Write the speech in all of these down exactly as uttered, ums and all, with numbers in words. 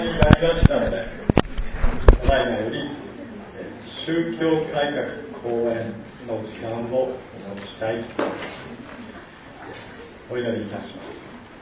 になりましたので、ただいまより宗教改革講演の時間をお持ちしたいと思います。お祈りいたします。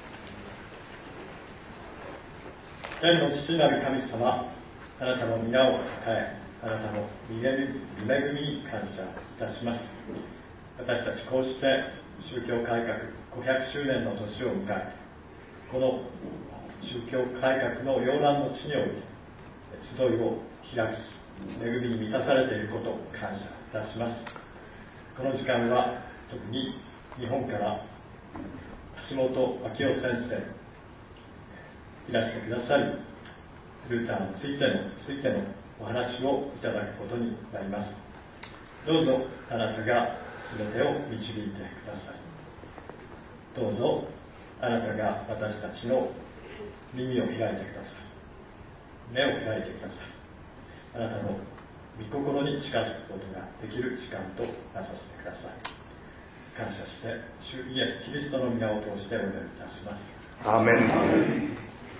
天の父なる神様、あなたの皆をたたえ、あなたの御恵みに感謝いたします。私たちこうして宗教改革ごひゃくしゅうねんの年を迎え、この宗教改革の洋蘭の地において集いを開き、恵みに満たされていることを感謝いたします。この時間は特に日本から橋本明夫先生いらしてくださり、ルーターについてのついてのお話をいただくことになります。どうぞあなたが全てを導いてください。どうぞあなたが私たちの耳を開いてください。目を開いてください。あなたの御心に近づくことができる時間となさせてください。感謝して主イエス・キリストの皆を通してお祈りいたします。 アーメン。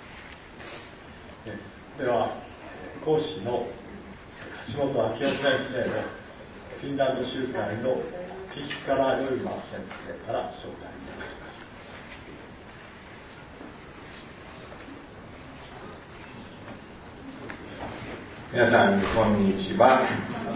では講師の橋本明夫先生のフィンランド集会のピヒカラ・ヨルマ先生から紹介いただきます。 皆さんこんにちは。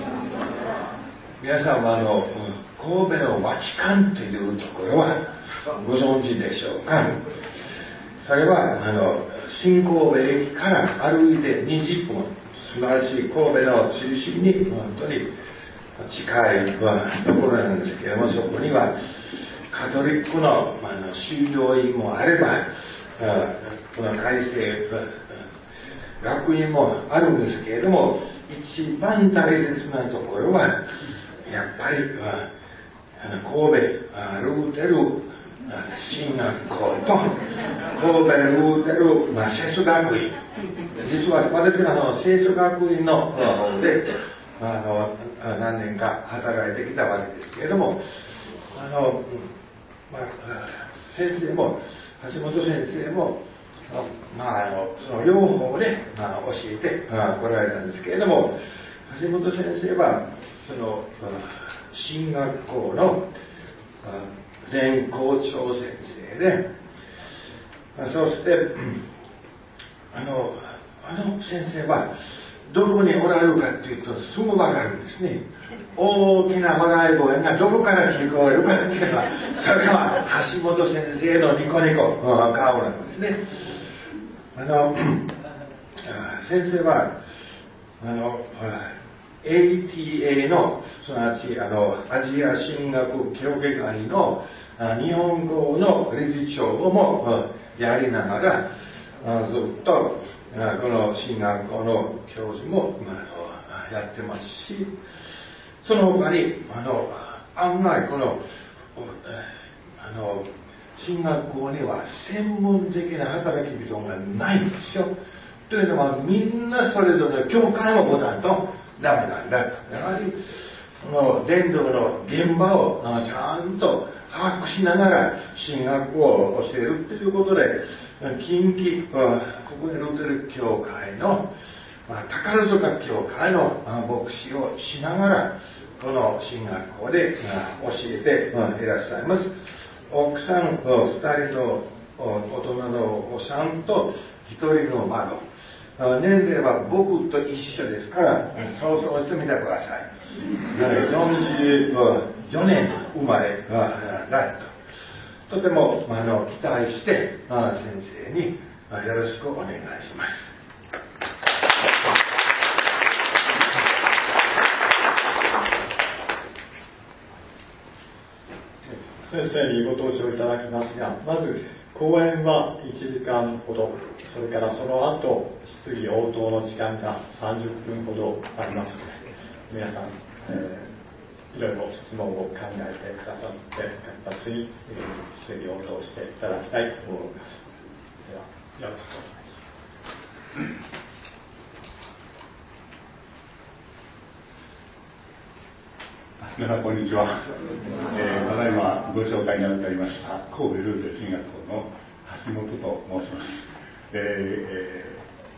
皆さんはあの神戸のバチカンというところはご存知でしょうか。それはあの新神戸駅から歩いてにじゅっぷん、すなわち神戸の中心に本当に近いところなんですけれども、そこにはカトリックの、あの修道院もあれば、この改正学院もあるんですけれども、一番大切なところはやっぱり神戸ルーテル進学校と神戸ルーテル、まあ、聖書学院、実は私があの聖書学院の方であの何年か働いてきたわけですけれども、あの、まあ、先生も橋本先生も、まあ、あのその両方で、まあ、教えて来られたんですけれども、橋本先生はその進学校の前校長先生で、そしてあのあの先生はどこにおられるかというとすぐ分かるんですね。大きな笑い声がどこから聞こえるかっていうのは、それは橋本先生のニコニコ顔なんですね。あの先生はあの エーティーエー のすなわちあのアジア進学協議会の日本語の理事長をもやりながらずっとこの進学校の教授もやってますし、その他にあの案外このあの進学校には専門的な働き人がないんですよ。というのはみんなそれぞれ教会を持たんとダメなんだと。やはりその伝道の現場をちゃんと把握しながら進学を教えるということで、近畿ここでルーテル教会の、まあ、宝塚教会の牧師をしながらこの進学校で教えていらっしゃいます。奥さんふたりの大人のお子さんとひとりの孫、年齢は僕と一緒ですから想像してみてください。よんじゅうよねん生まれだと。とてもあの期待して先生によろしくお願いします。 先生にご登場いただきますが、まず講演はいちじかんほど、それからその後質疑応答の時間がさんじゅっぷんほどありますので、皆さん、えー、いろいろ質問を考えてくださって活発に質疑応答していただきたいと思います。ではよろしくお願いします。 皆さんこんにちは、えー、ただいまご紹介になっておりました神戸ルーテル進学校の橋本と申します。えー、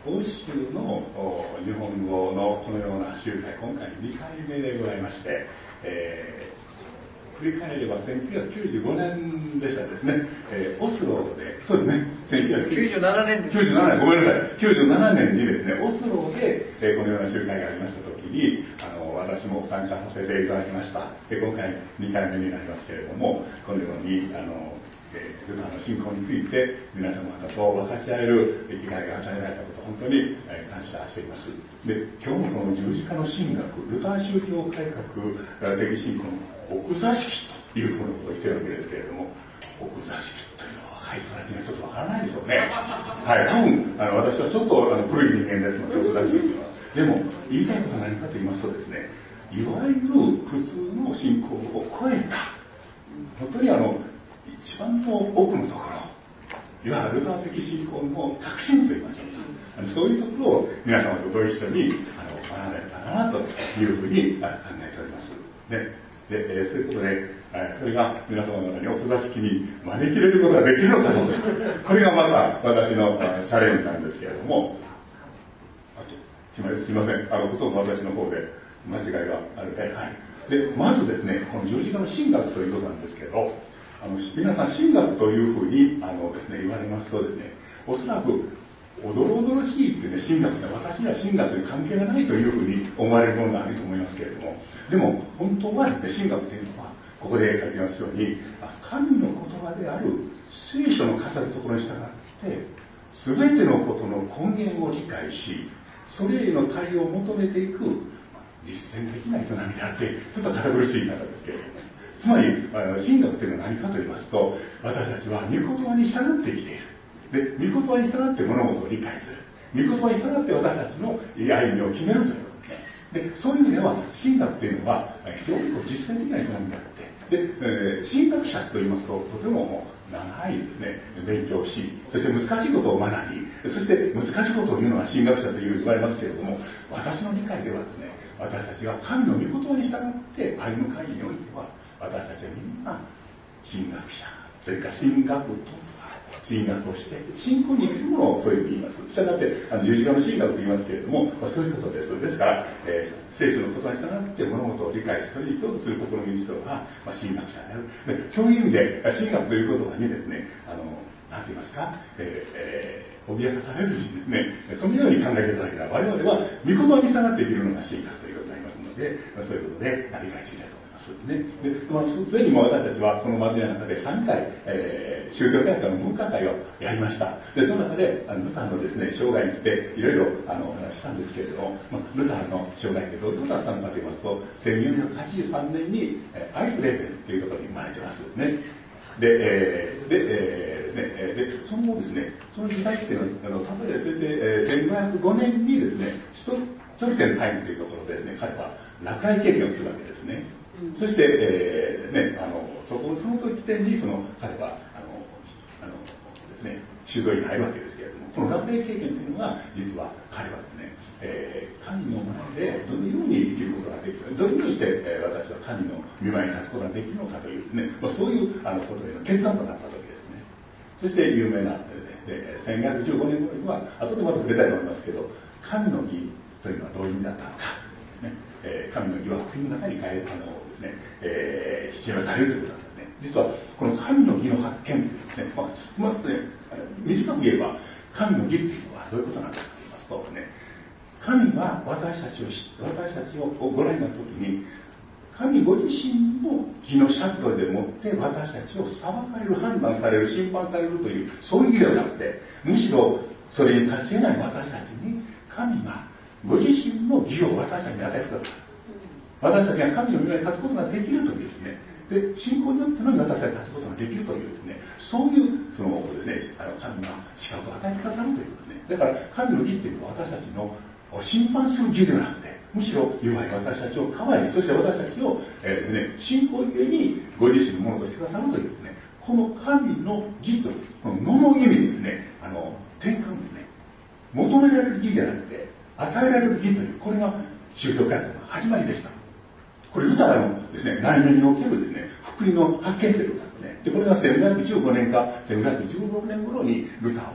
欧州の日本語のこのような集会、今回にかいめでございまして、えー振り返ればせんきゅうひゃくきゅうじゅうごねんでしたですね、えー、オスロで、そうですね、せんきゅうひゃくきゅうじゅうななねんです。きゅうじゅうななねん、ごめんなさい、きゅうじゅうななねんにですね、オスロで、えー、このような集会がありましたときに、あの、私も参加させていただきました。で、今回にかいめになりますけれども、このように、あの、えー、ルターの信仰について皆様方と分かち合える機会が与えられたこと、本当に、えー、感謝しています。で、今日のこの十字架の神学、ルター宗教改革的信仰の奥座敷というふうなことを言ってるわけですけれども、奥座敷というのは若い人たちにはちょっとわからないでしょうね。はい、多分あの私はちょっとあの古い人間ですので、奥座敷というのは。でも、言いたいことは何かと言いますとですね、いわゆる普通の信仰を超えた、本当にあの、一番の奥のところ、いわゆるルター的信仰の革新といいましょうか、そういうところを皆様とご一緒にあの学べたらなというふうに考えております。ででえー、そういうことで、えー、それが皆様方に奥座敷に招き入れることができるのかどうか、これがまた私のチャレンジなんですけれども、あとつまりすいません、あのほとんど私の方で間違いがあるで、はい、でまずですね、この十字架の神学ということなんですけど、あの皆さん神学というふうにあのです、ね、言われますとですね、おそらくおどろおどろしいっていうね、神学って私には神学に関係がないというふうに思われるものがあると思いますけれども、でも本当はですね、神学というのはここで書きますように、神の言葉である聖書の語るところに従って全てのことの根源を理解し、それへの対応を求めていく実践的な営みであって、ちょっと堅苦しい方ですけれども、つまり神学というのは何かと言いますと、私たちは御言葉に従って生きている。で、御言葉に従って物事を理解する。御言葉に従って私たちの歩みを決めるということですね。で、そういう意味では、神学というのは非常にこう実践的な営みであって、で、えー、神学者といいますと、とても長いですね、勉強をし、そして難しいことを学び、そして難しいことを言うのが神学者という言われますけれども、私の理解ではですね、私たちが神の御言葉に従って歩む会においては、私たちはみんな神学者というか神学と神学をして信仰に生きるものをそういうふうに言います。したがってあの十字架の神学と言いますけれども、まあ、そういうことです。ですから、えー、聖書の言葉に従って物事を理解し、それに共通する心の人は、まあ、神学者である。でそういう意味で神学という言葉にですね、あのなんて言いますか、えーえー、脅かされずにですね、そのように考えていただければ、我々は御言葉に従って生きるのが神学ということになりますので、まあ、そういうことで理解していきたいと思います。ね、でまあ、すでにも私たちはこの祭りの中でさんかい、えー、宗教改革の文化会をやりました。でその中であのルターのです、ね、生涯についていろいろあのお話したんですけれども、まあ、ルターの生涯ってどういうことだったのかと言いますと、せんよんひゃくはちじゅうさんねんに、えー、アイスレーベルというところに生まれてますね。で、えーでえー、ででその後ですね、その時代っていうのは、あの例えばそれで、えー、せんごひゃくごねんにですね、首都チョルテンタイムというところでですね、彼は落雷経験をするわけですね。そして、えーね、あのそこその時点にその彼はあのあのですね、修道院に入るわけですけれども、この落雷経験というのが実は彼はですね、えー、神の前でどのように生きることができる、どのようにして、えー、私は神の御前に立つことができるのかというですね、まあ、そういうあのことへの決断となったわけですね。そして有名なでせんにひゃくじゅうごねん頃には後でまた触れたいと思いますけど、神の義というのはどういう意味だったのか、ねえー、神の義は福音の中に変えあのねえー、示されるということなんですね。実はこの神の義の発見というですね、まあ、つまりね、短く言えば神の義っていうのはどういうことなのかと言いますとね、神は私たちを私たちをご覧になった時に、神ご自身の義の尺度でもって私たちを裁かれる、判断される、審判されるというそういう義ではなくて、むしろそれに立ち得ない私たちに神がご自身の義を私たちに与えてくださる。私たちが神の御前に立つことができるというですね、で信仰によってのみ私たちが立つことができるというですね、そういうそのですね、あの神が資格を与えてくださるということですね。だから神の義っていうのは私たちの審判する義ではなくて、むしろ弱い私たちをかわい、そして私たちを、えーね、信仰ゆえにご自身のものとしてくださるというですね、この神の義とこののの意味ですね、あの転換ですね、求められる義ではなくて与えられる義という、これが宗教改革の始まりでした。これルターのですね、内面におけるですね、福音の発見ということなんですね。で、これがせんごひゃくじゅうごねんかせんごひゃくじゅうろくねん頃にルターは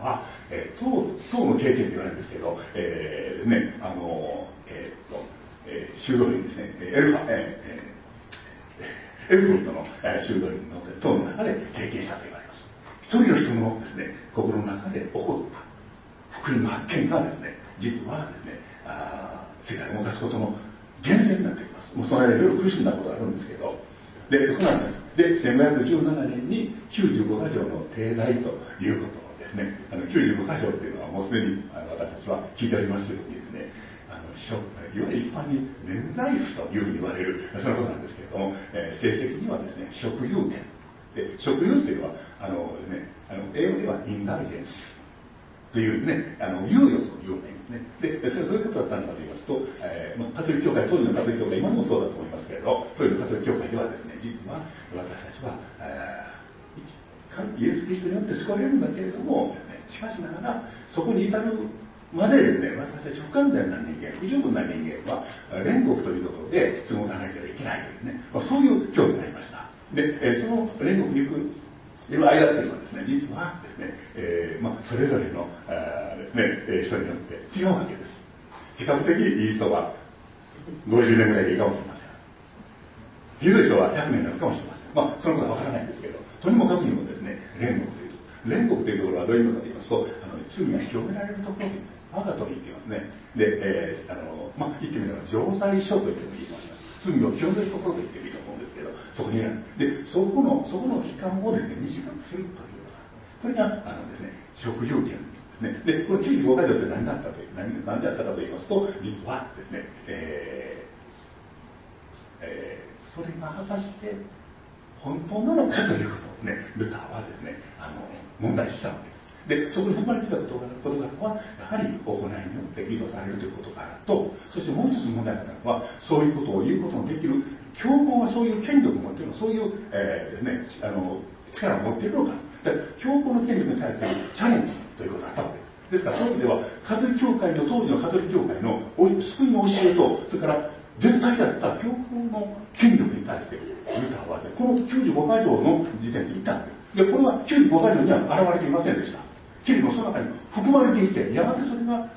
えー、党党の経験と言われるんですけど、えーね、あのえー、っと、えー、修道院ですね、エルファ、えー、エルフォルトの修道院の党の中で経験したと言われます。一人の人のですね、心の中で起こった福音の発見がですね、実はですね、あ世界を動かすことの源泉になってきます。もうその間いろいろ苦しんだことがあるんですけど、で、でせんごひゃくじゅうななねんにきゅうじゅうごか条の定題ということをですね、あのきゅうじゅうごか条というのはもうすでにあの私たちは聞いておりますようにですね、あのいわゆる一般に免罪符というふうに言われるそのことなんですけれども、えー、正式にはですね、職有権で、職有というのはあの、ね、あの英語ではインダリジェンスというね、あの猶予という意味ですね。で、それはどういうことだったのかと言いますと、えーまあ、カトリック教会、当時のカトリック教会、今もそうだと思いますけれど、当時のカトリック教会ではですね、実は私たちは、えー、イエス・キリストによって救われるんだけれども、ね、しかしながら、そこに至るまでですね、私たち不完全な人間、不十分な人間は、煉獄というところで過ごさなければいけないというね、まあ、そういう教義がありました。で、えー、その煉獄に行くいる間っていうのはですね、実はですね、えーまあ、それぞれのですね、人によって違うわけです。比較的いい人はごじゅうねんぐらいでいいかもしれません。ひどい人はひゃくねんになるかもしれません。まあ、そのことはわからないんですけど、とにもかくにもですね、煉獄というと、煉獄というところはどういうことかと言いますと、あの罪が広められるところに、我がと言っていますね。で、えー、あの、まあ、言ってみれば、常在所というのも言います。罪を広めるところと言ってもいいと思うんですけど、そこにある。で、そこの、そこの期間をですね、短くするという。これが、あのですね、職有権ですね。で、このきゅうじゅうごか条って何だったという、何、何であったかと言いますと、実はですね、えーえー、それが果たして本当なのかということをね、ルターはですね、あの、問題視したわけです。で、そこに含まれていたことが、ことがは、やはり行いによって議論されるということからと、そしてもう一つ問題があるのは、そういうことを言うことのできる、教皇はそういう権力を持っているの、そういう、えー、ですね、あの、力を持っているのか。教皇の権力に対するチャレンジということがあったわけです。ですから、そういう意味では、カトリック教会の、当時のカトリック教会の救いの教えと、それから絶対だった教皇の権力に対して、ルターは、このきゅうじゅうごか条の時点で言ったんです。で、これはきゅうじゅうごか条には現れていませんでした。けれども、その中に含まれていて、やがてそれが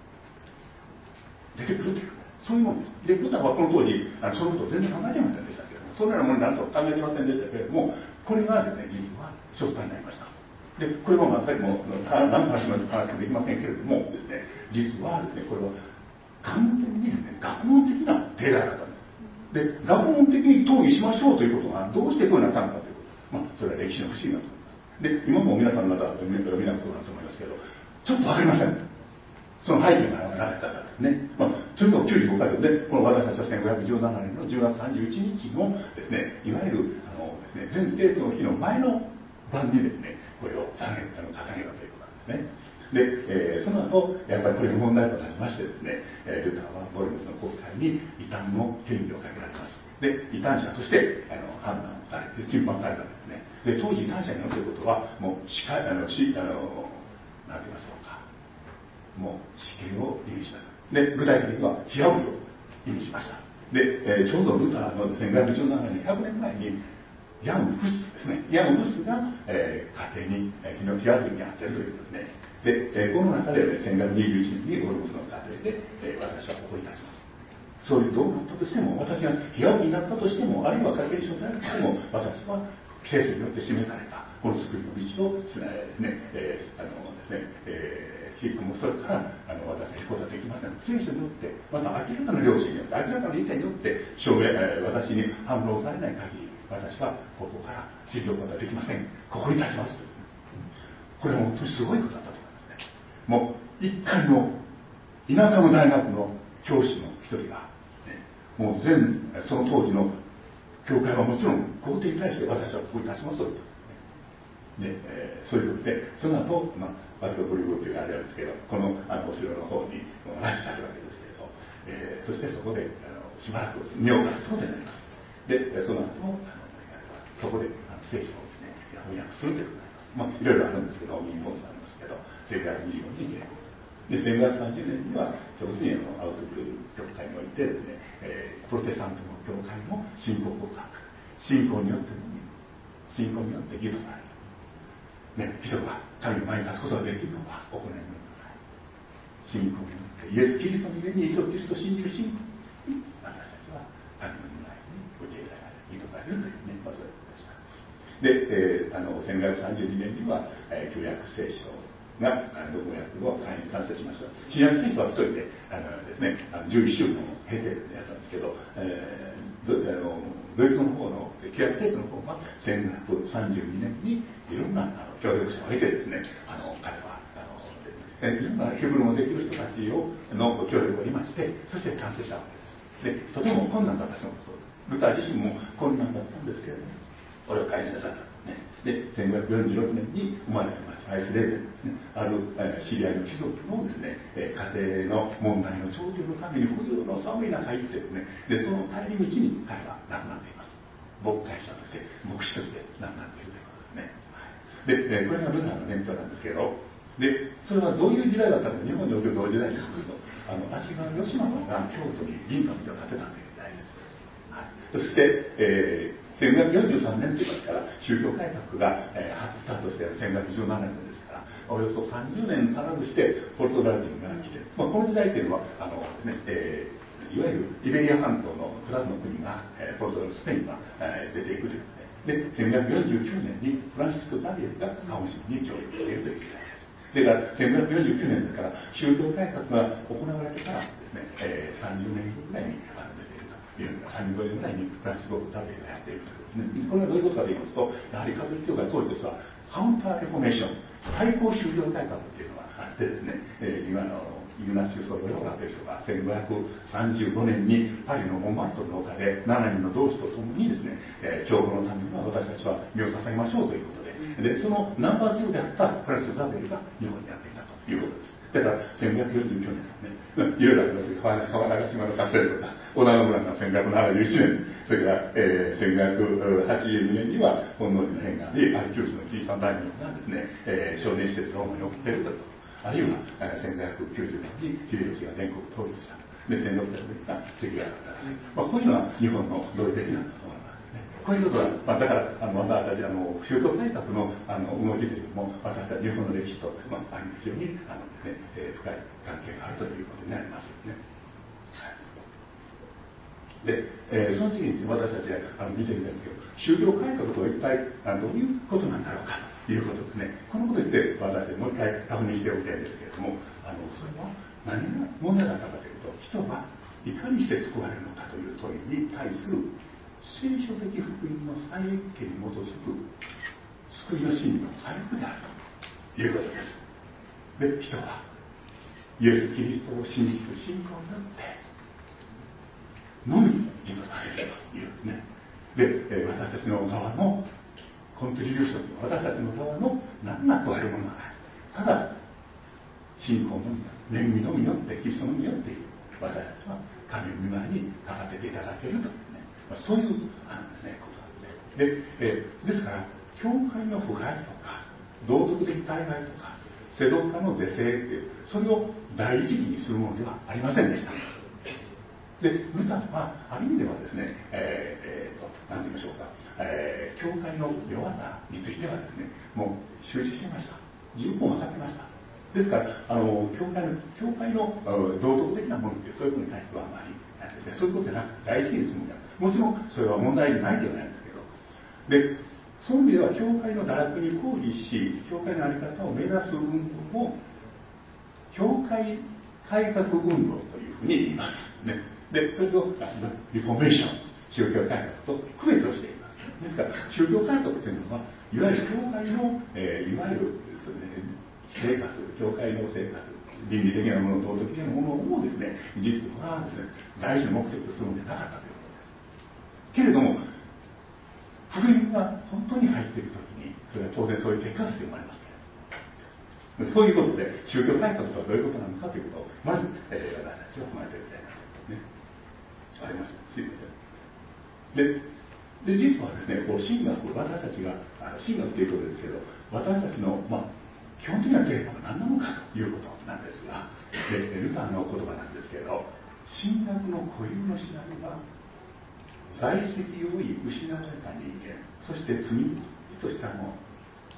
出てくるという、そういうものです。で、ルターはこの当時、あのそのことを全然考えていませんでしたけれども、そのようなものになると考えていませんでしたけれども、これがですね、実は証拠になりました。で、これはまあ、やっぱりもう、何の話も話もできませんけれどもですね、実はですね、これは完全にですね、学問的な定題だったんです。で、学問的に討議しましょうということが、どうしてこうなったのかということ。まあ、それは歴史の不思議なと思います。で、今も皆さんの方は見たことだと思いますけど、ちょっとわかりません。その背景がなかったからですね。まあ、とにかくきゅうじゅうごか条で、この私たちはせんごひゃくじゅうななねんのじゅうがつさんじゅういちにちのですね、いわゆる、あのですね、全聖徒の日の前の晩にですね、これを下げ、あの、掲げたということなんですね。で、えー、その後、やっぱりこれが問題となりましてですね、えー、ルターはボルムスの国会に異端の権利をかけられます。で、異端者としてあの判断されて、審判されたんですね。で、当時異端者になるということは、もう死刑、あの、死、あの、なんて言いましょうか。もう死刑を意味しました。で、具体的には、火あぶりを意味しました。で、えー、ちょうどルターのせんごひゃくじゅうななねん、ひゃくねんまえに、ヤン・フスですね。ヤン・フスが、えー、家庭に、えー、火あぶりにあっているということですね。で、えー、この中で、ね、せんごひゃくにじゅういちねんにオルモスの家庭で、えー、私はここに立ちます。そういうどうなったとしても、私が火あぶりになったとしても、あるいは家計に処されたとしても、私は聖書によって示されたこの救いの道をつないでですね、えー、あのですね、えー、引っ込む、それからあの私は行くことはできません。聖書によって、また明らかな良心によって、明らかな理性によって証明、えー、私に反論されない限り、私はここから信じることはできません。ここに立ちます。これは本当にすごいことだったと思いますね。もう一回の田舎の大学の教師の一人が、ね、もう全その当時の教会はもちろん皇帝に対して私はここに立ちますと、ねえー、そういうことで、その後、まあ、バルトブリューというあれなんですけど、このあのお城の方に拉致されるわけですけれど、えー、そしてそこであのしばらく身を隠すことになります。で、その後もあのそこであの聖書をですね、翻訳するということになります。まあ、いろいろあるんですけど、民法さんありますけど、せんごひゃくにじゅうごねんに言語する。で、せんごひゃくさんじゅうねんには、その次にアウスブルク教会においてですね、えー、プロテスタントの教会の信仰告白、信仰によってのみ、信仰によって義とされる。 ね、人が神の前に立つことができるのは行いの信仰によってイエス・キリストの上にイエス・キリストを信じる信仰に私たちは神の御前に受け入れられる、認められるというね、まあ、そういうことでした。で、えー、あのせんごひゃくさんじゅうにねんには、えー、旧約聖書が読訳を完成しました。新約聖書は一人であのですね、あのじゅういっしゅうかんを経てやったんですけど、えー、どあのドイツ語の方の旧約聖書の方はせんごひゃくさんじゅうにねんにいろんなあの協力者を経てですね、あの彼はあのいろんなヘブル語できる人たちをの協力を得まして、そして完成したわけです。で、とても困難だったそうです。ルター自身も困難だったんですけれども、これを改正された。ね、で、せんごひゃくよんじゅうろくねんに生まれた町アイスレーベンですね、ある、えー、知り合いの貴族のですね、えー、家庭の問題の長寿のために冬の寒い中行ってですね、で、その帰り道に彼は亡くなっています。牧会者として、牧師として亡くなっているということですね。で、えー、これがルターの年表なんですけど、で、それはどういう時代だったのか、日本における同時代かというと、あの足利義政が京都に銀貨のを建てたという時代です。はい、そして、えーせんごひゃくよんじゅうさんねんといいますから、宗教改革が、えー、スタートしてせんごひゃくじゅうななねんですから、およそさんじゅうねん足らずしてポルトガル人が来て、まあ、この時代っていうのはあの、ねえー、いわゆるイベリア半島のクラブの国が、えー、ポルトガルスペインが、えー、出ていくということで、でせんごひゃくよんじゅうきゅうねんにフランシスコ・ザビエルがカオシムに上陸しているという時代です。だからせんごひゃくよんじゅうきゅうねんだから宗教改革が行われてからですね、えー、さんじゅうねんぐらいにあの出ているというさんじゅうごねんぐらいにフランシスコ・ザビエルがやっているというこれはどういうことかと言いますと、やはりカトリック教会当時ですはカウンターレフォメーション、対抗宗教改革っていうのがあってですね、えー、今のイグナチウス・ロヨラですとかせんごひゃくさんじゅうごねんにパリのモンマルトルの丘でななにんの同志と共にですね、えー、教皇のためには私たちは身を捧げましょうということで、でそのナンバーツーであったフランシス・ザベルが日本にやってきたということです。だからせんごひゃくよんじゅうきゅうねんね、いろいろありますけど、川中島の合戦とか、織田信長のせんごひゃくななじゅういちねん、それから、えー、せんごひゃくはちじゅうにねんには本能寺の変があり、パリ九州のキリシタン大名がですね、えー、少年施設ローマに送っていると。あるいは、えー、せんごひゃくきゅうじゅうねんに秀吉が全国統一した。で、せんろっぴゃくねんが関ヶ原だった。まあ、こういうのは日本の同意的なものなんですね。こういうことは、まあ、だからあの私たちあの宗教改革のあの動きというのも私たち日本の歴史と、まあ、非常にあの、ねえー、深い関係があるということになりますよね。で、えー、その次に私たちがあの見てみたんですけど、宗教改革とは一体あのどういうことなんだろうかということですね。このことについて私たちもう一回確認しておきたいんですけれども、あのそれは何が問題だったかというと、人はいかにして救われるのかという問いに対する聖書的福音の再益権に基づく救いの真理の回復であるということです。で、人はイエス・キリストを信じる信仰によってのみ義とされるというね。で、えー、私たちの側のコントリビューションという私たちの側の何ら加えるものはない。ただ信仰のみ、恵みのみによって、キリストのみによって私たちは神の御前に立たせていただけるというね、まあ、そういうあの、ね、ことなんで、で、えー、ですから教会の腐敗とか道徳的大害とか世道家の是正っていうそれを第一義にするものではありませんでした。で、ルターはある意味ではですね、えーえー、と何て言いましょうか、えー、教会の弱さについてはですね、もう終始していました。十分分かってました。ですから、あの教会の教会の道徳的なものってそういうことに対してはあまりないですね。そういうことでなく大事にするものである。もちろんそれは問題ないではないんですけど、で、そういう意味では教会の堕落に抗議し、教会の在り方を目指す運動を教会改革運動というふうに言いますね。で、それをリフォーメーション、宗教改革と区別をしています。ですから、宗教改革というのは、いわゆる教会の、えー、いわゆるですね、生活、教会の生活、倫理的なもの、道徳的なものをですね、実はですね、大事な目的とするのではなかったということです。けれども、福音が本当に入っているときに、それは当然そういう結果が生まれますけれども、そういうことで、宗教改革とはどういうことなのかということを、まず、えー、私たちは踏まえておきたいなと、ね。ありました。すいません。で、で実はですね、こう神学、私たちが、あの神学ということですけど、私たちの、まあ、基本的なテーマは何なのかということなんですが、でルターの言葉なんですけど、神学の固有のしなりは、在籍を失われた人間、そして罪としたもの、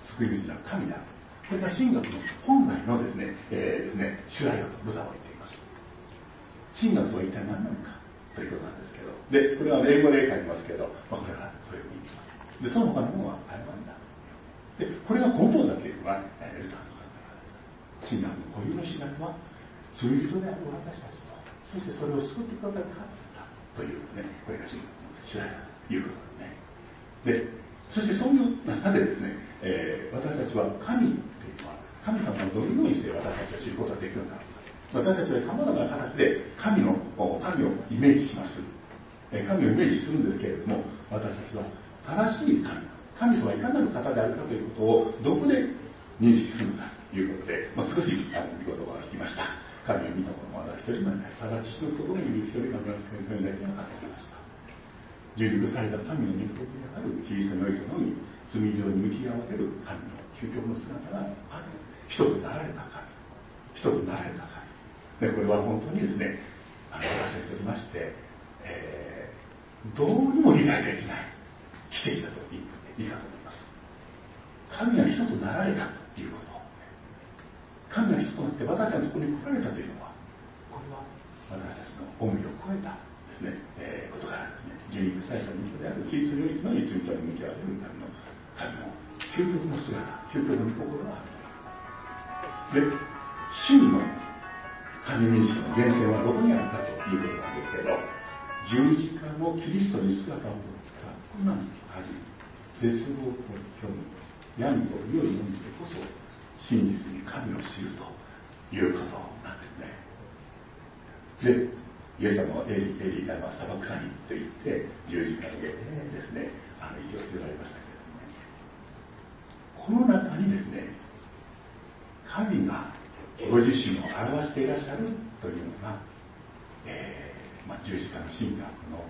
救い主なる神である。これが神学の本来のですね、えー、ですね主題だとブダは言っています。神学とは一体何なのかということなんですけど、でこれは英語で書いてますけど、まあ、これはそれを言います。でその他のものは曖昧だ。でこれが根本だというのはルターの考え方です。神学の固有の主題は罪人である私たちと、そしてそれを救ってくださる神だというね、これが神学の主題だということですね。でそしてそういう中でですね、えー、私たちは神というのは神様をどのようにして私たちを知ることができるのか。私たちはさまざまな形で神の神をイメージします。神をイメージするんですけれども、私たちは正しい神、神様はいかなる方であるかということをどこで認識するのかということで、まあ、少しあの見言葉が聞きました。神を見た者はまだ一人もいない。さだちしのところにいる一人が村の神だけが語りました。従陸された神の御心であるキリストにおいてのみ罪状に向き合われる神の究極の姿がある。人となられた神、人となられた神で、これは本当にですね、あの私にとりまして、えー、どうにも理解できない奇跡だと言いかと思います。神が人となられたということ、神が人となって私たちのところに来られたというのは、これは私たちの思いを超えたですね、えー、ことがあるんですね。従陸された御子であるキリストにおいてのみ罪とに向き合われる神の神の究極の姿、究極の御心がある。で、真の神民主の源泉はどこにあるかということなんですけど、十字架のキリストに姿を取った苦難と恥、絶望と虚無、病と良いものでこそ真実に神を知るということなんですね。で、イエス様はエリエリラマサバクラニと言って十字架の上でですね、あの息をつけられましたけれども、ね、この中にですね、神がご自身を表していらっしゃるというのが、えーまあ、十字架の神学の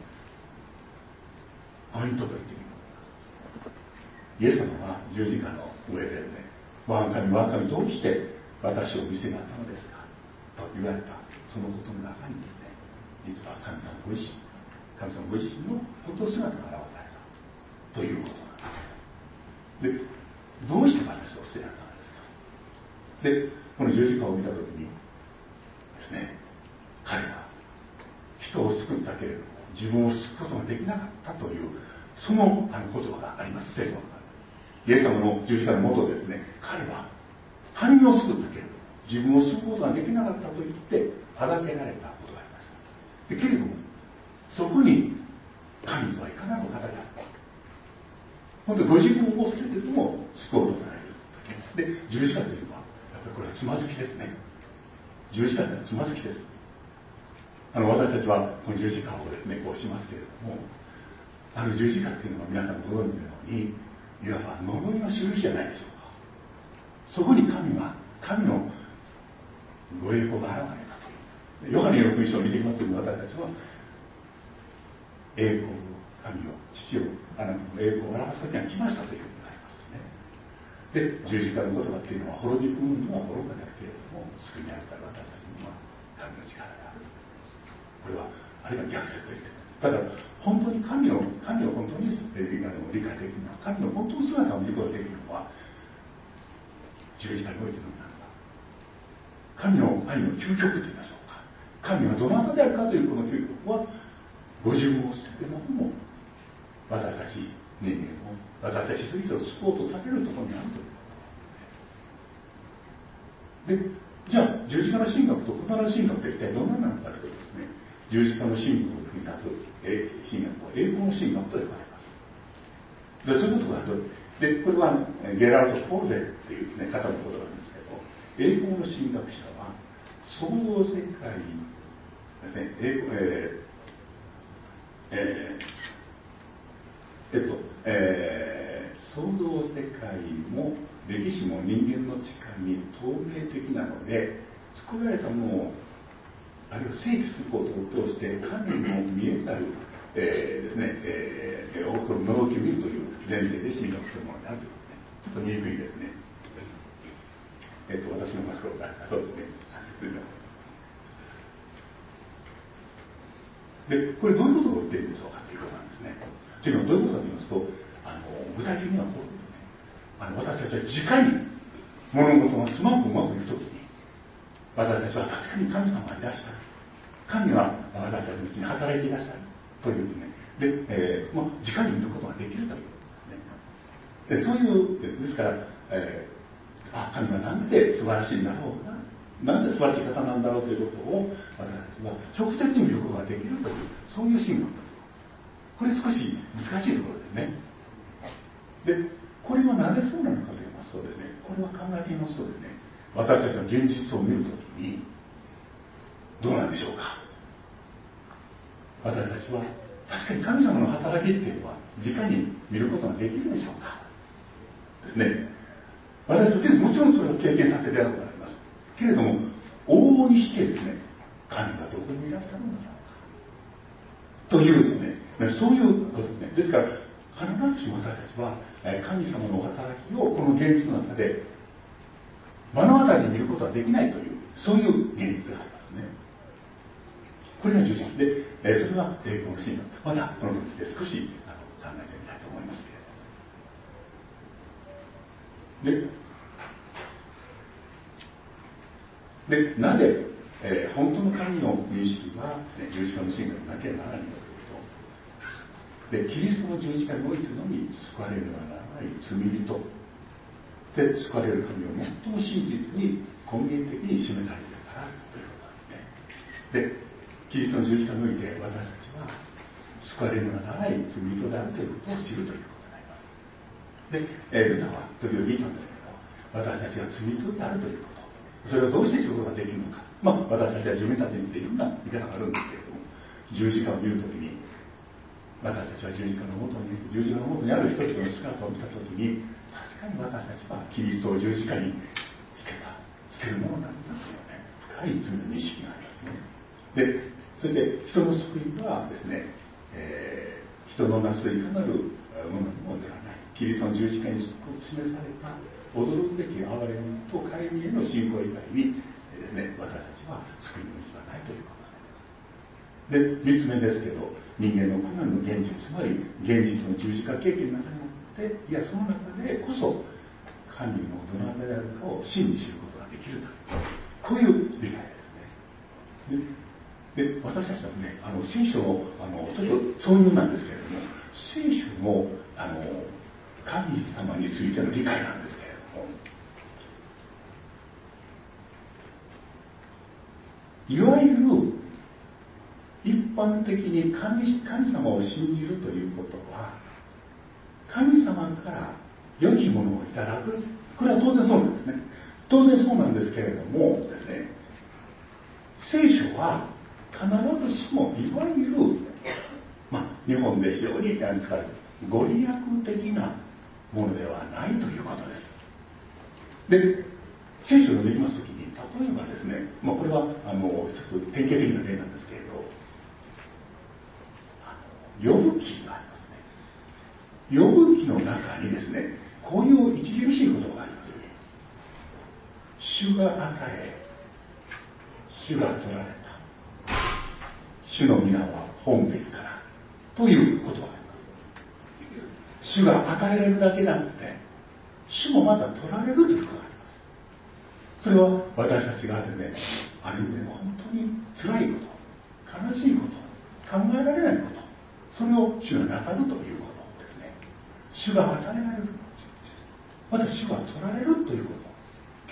ポイントと言ってみる。イエス様は十字架の上でね、我が神我が神どうして私を見せられたのですかと言われたそのことの中にですね、実は神様ご自身神様ご自身の本当の姿が表されたということなんです。で、どうして私を捨てられたのですか。で、この十字架を見たときにですね、彼は人を救ったけれども自分を救うことができなかったというそのあの言葉があります。聖書の中でイエス様の十字架の下でですね、彼は他人を救ったけれども自分を救うことができなかったと言ってあがけられたことがありました。でけれどもそこに神とはいかなる方である。本当にご自分を捨ててでも救おうとされる。で、十字架というのはやっぱりこれはつまずきですね。十字架というのはつまずきです。あの私たちはこの十字架をですねこうしますけれども、あの十字架というのは皆さんご存知のようにいわば呪いの印じゃないでしょうか。そこに神が神のご栄光が現れたという。ヨハネの福音書を見ていきますけど、私たちは栄光を神を父をあなたの栄光を表す時には来ましたというふうになりますね。で、十字架の言葉っていうのは滅び込むのは愚かだけれども救いにあるから私たちには神の力がある。これはあるいは逆説と言ってる。ただ本当に神を神を本当に理解できるのは、神の本当の姿を見ることができるのは十字架においてのみなのだ。神の愛の究極と言いましょうか。神がどなたであるかというこの究極はご自分を捨ててまでも私たち人間を私たち一人を救おうとされるところにあるということで、じゃあ十字架の神学と異なる神学って一体どんななのかということですね。十字架の神学に立つ神学は栄光の神学と呼ばれます。でそういうことがある。でこれはゲラルト・ポーゼっていう、ね、方のことなんですけど、栄光の神学者は創造世界ですね、えーえー、えっと、えー、創造世界も歴史も人間の力に透明的なので、作られたものをあるいは正規することを通して神の見えたる、えー、ですね、えー、多くの覗きを見るという前提で神学するものであるということね。ちょっと鈍いですね。えっ、ー、と私のマクロがそうですね。で、これどういうことを言ってるんでしょうかということなんですね。というのはどういうことかと言いますと、あの具体的にはこういうことね。ああの私たちは直に物事がすまくうまくいくときに、私たちは確かに神様がいらっしゃる。神は私たちのうちに働いていらっしゃるというね。で、えーまあ、直に見ることができるということですね。でそういう、ですから、えー、あ、神はなんて素晴らしいんだろうな。なんて素晴らしい方なんだろうということを私たちは直接に見ることができるという、そういう信仰。これ少し難しいところですね。で、これはなぜそうなのかと言いますとですね、これは考えてみますとですね、私たちの現実を見るときにどうなんでしょうか。私たちは確かに神様の働きっていうのは直に見ることができるでしょうかですね。私たちはもちろんそれを経験させていただくことがありますけれども、往々にしてですね、神がどこにいらっしゃるのだろうかというね、そういうことね。ですから必ずしも私たちは神様のお働きをこの現実の中で目の当たりに見ることはできないという、そういう現実がありますね。これが重要で、それが栄光の真理。またこのことで少しあの考えてみたいと思いますけれども。で、でなぜ、えー、本当の神の認識は、ね、十字架の真理がなければならないかということで、キリストの十字架においてのみ救われるのはならない罪人で救われる神を最も真実に根源的に示されているからということなんですね。でキリストの十字架において私たちは救われるのがない罪人であるということを知るということになります。で、えー、ルターは時々言ったんですけど、私たちが罪人であるということ、それをどうして知ることができるのか。まあ私たちは自分たちについていろんな見方があるんですけれども、十字架を見るときに私たちは十字架の元に十字架の元にある人々の姿を見たときに、確かに私たちはキリストを十字架につけたつけるものなんだというね、深い罪の認識がありますね。でそして人の救いはですね、えー、人のなすいかなるものにもではない、キリストの十字架に示された驚くべき憐れみと帰りへの信仰以外にですね、私たちは救いの道はないということなんです。で、みっつめですけど、人間の苦難の現実、つまり現実の十字架経験の中にあって、いやその中でこそ神のどなたであるかを真に知ることができるという、こういう理解ですね。でで私たちはね、あの聖書のあのちょっとそういうなんですけれども、聖書のあの神様についての理解なんですけれども、いわゆる一般的に 神, 神様を信じるということは、神様から良きものをいただく、これは当然そうなんですね。当然そうなんですけれどもですね、聖書は必ずしもいわゆる、まあ、日本で非常に使われるご利益的なものではないということです。で、聖書を読みますときに、例えばですね、まあ、これはあの一つ典型的な例なんですけれど、ヨブ記がありますね。ヨブ記の中にですね、こういう著しいことがありますね。主が与え、主が取られた。主の皆は本別からということがあります。主が与えられるだけなくて、主もまた取られるということがあります。それは私たちがですね、ある意味で本当に辛いこと、悲しいこと、考えられないこと、それを主がなさるということですね。主が与えられる、また主が取られるということ、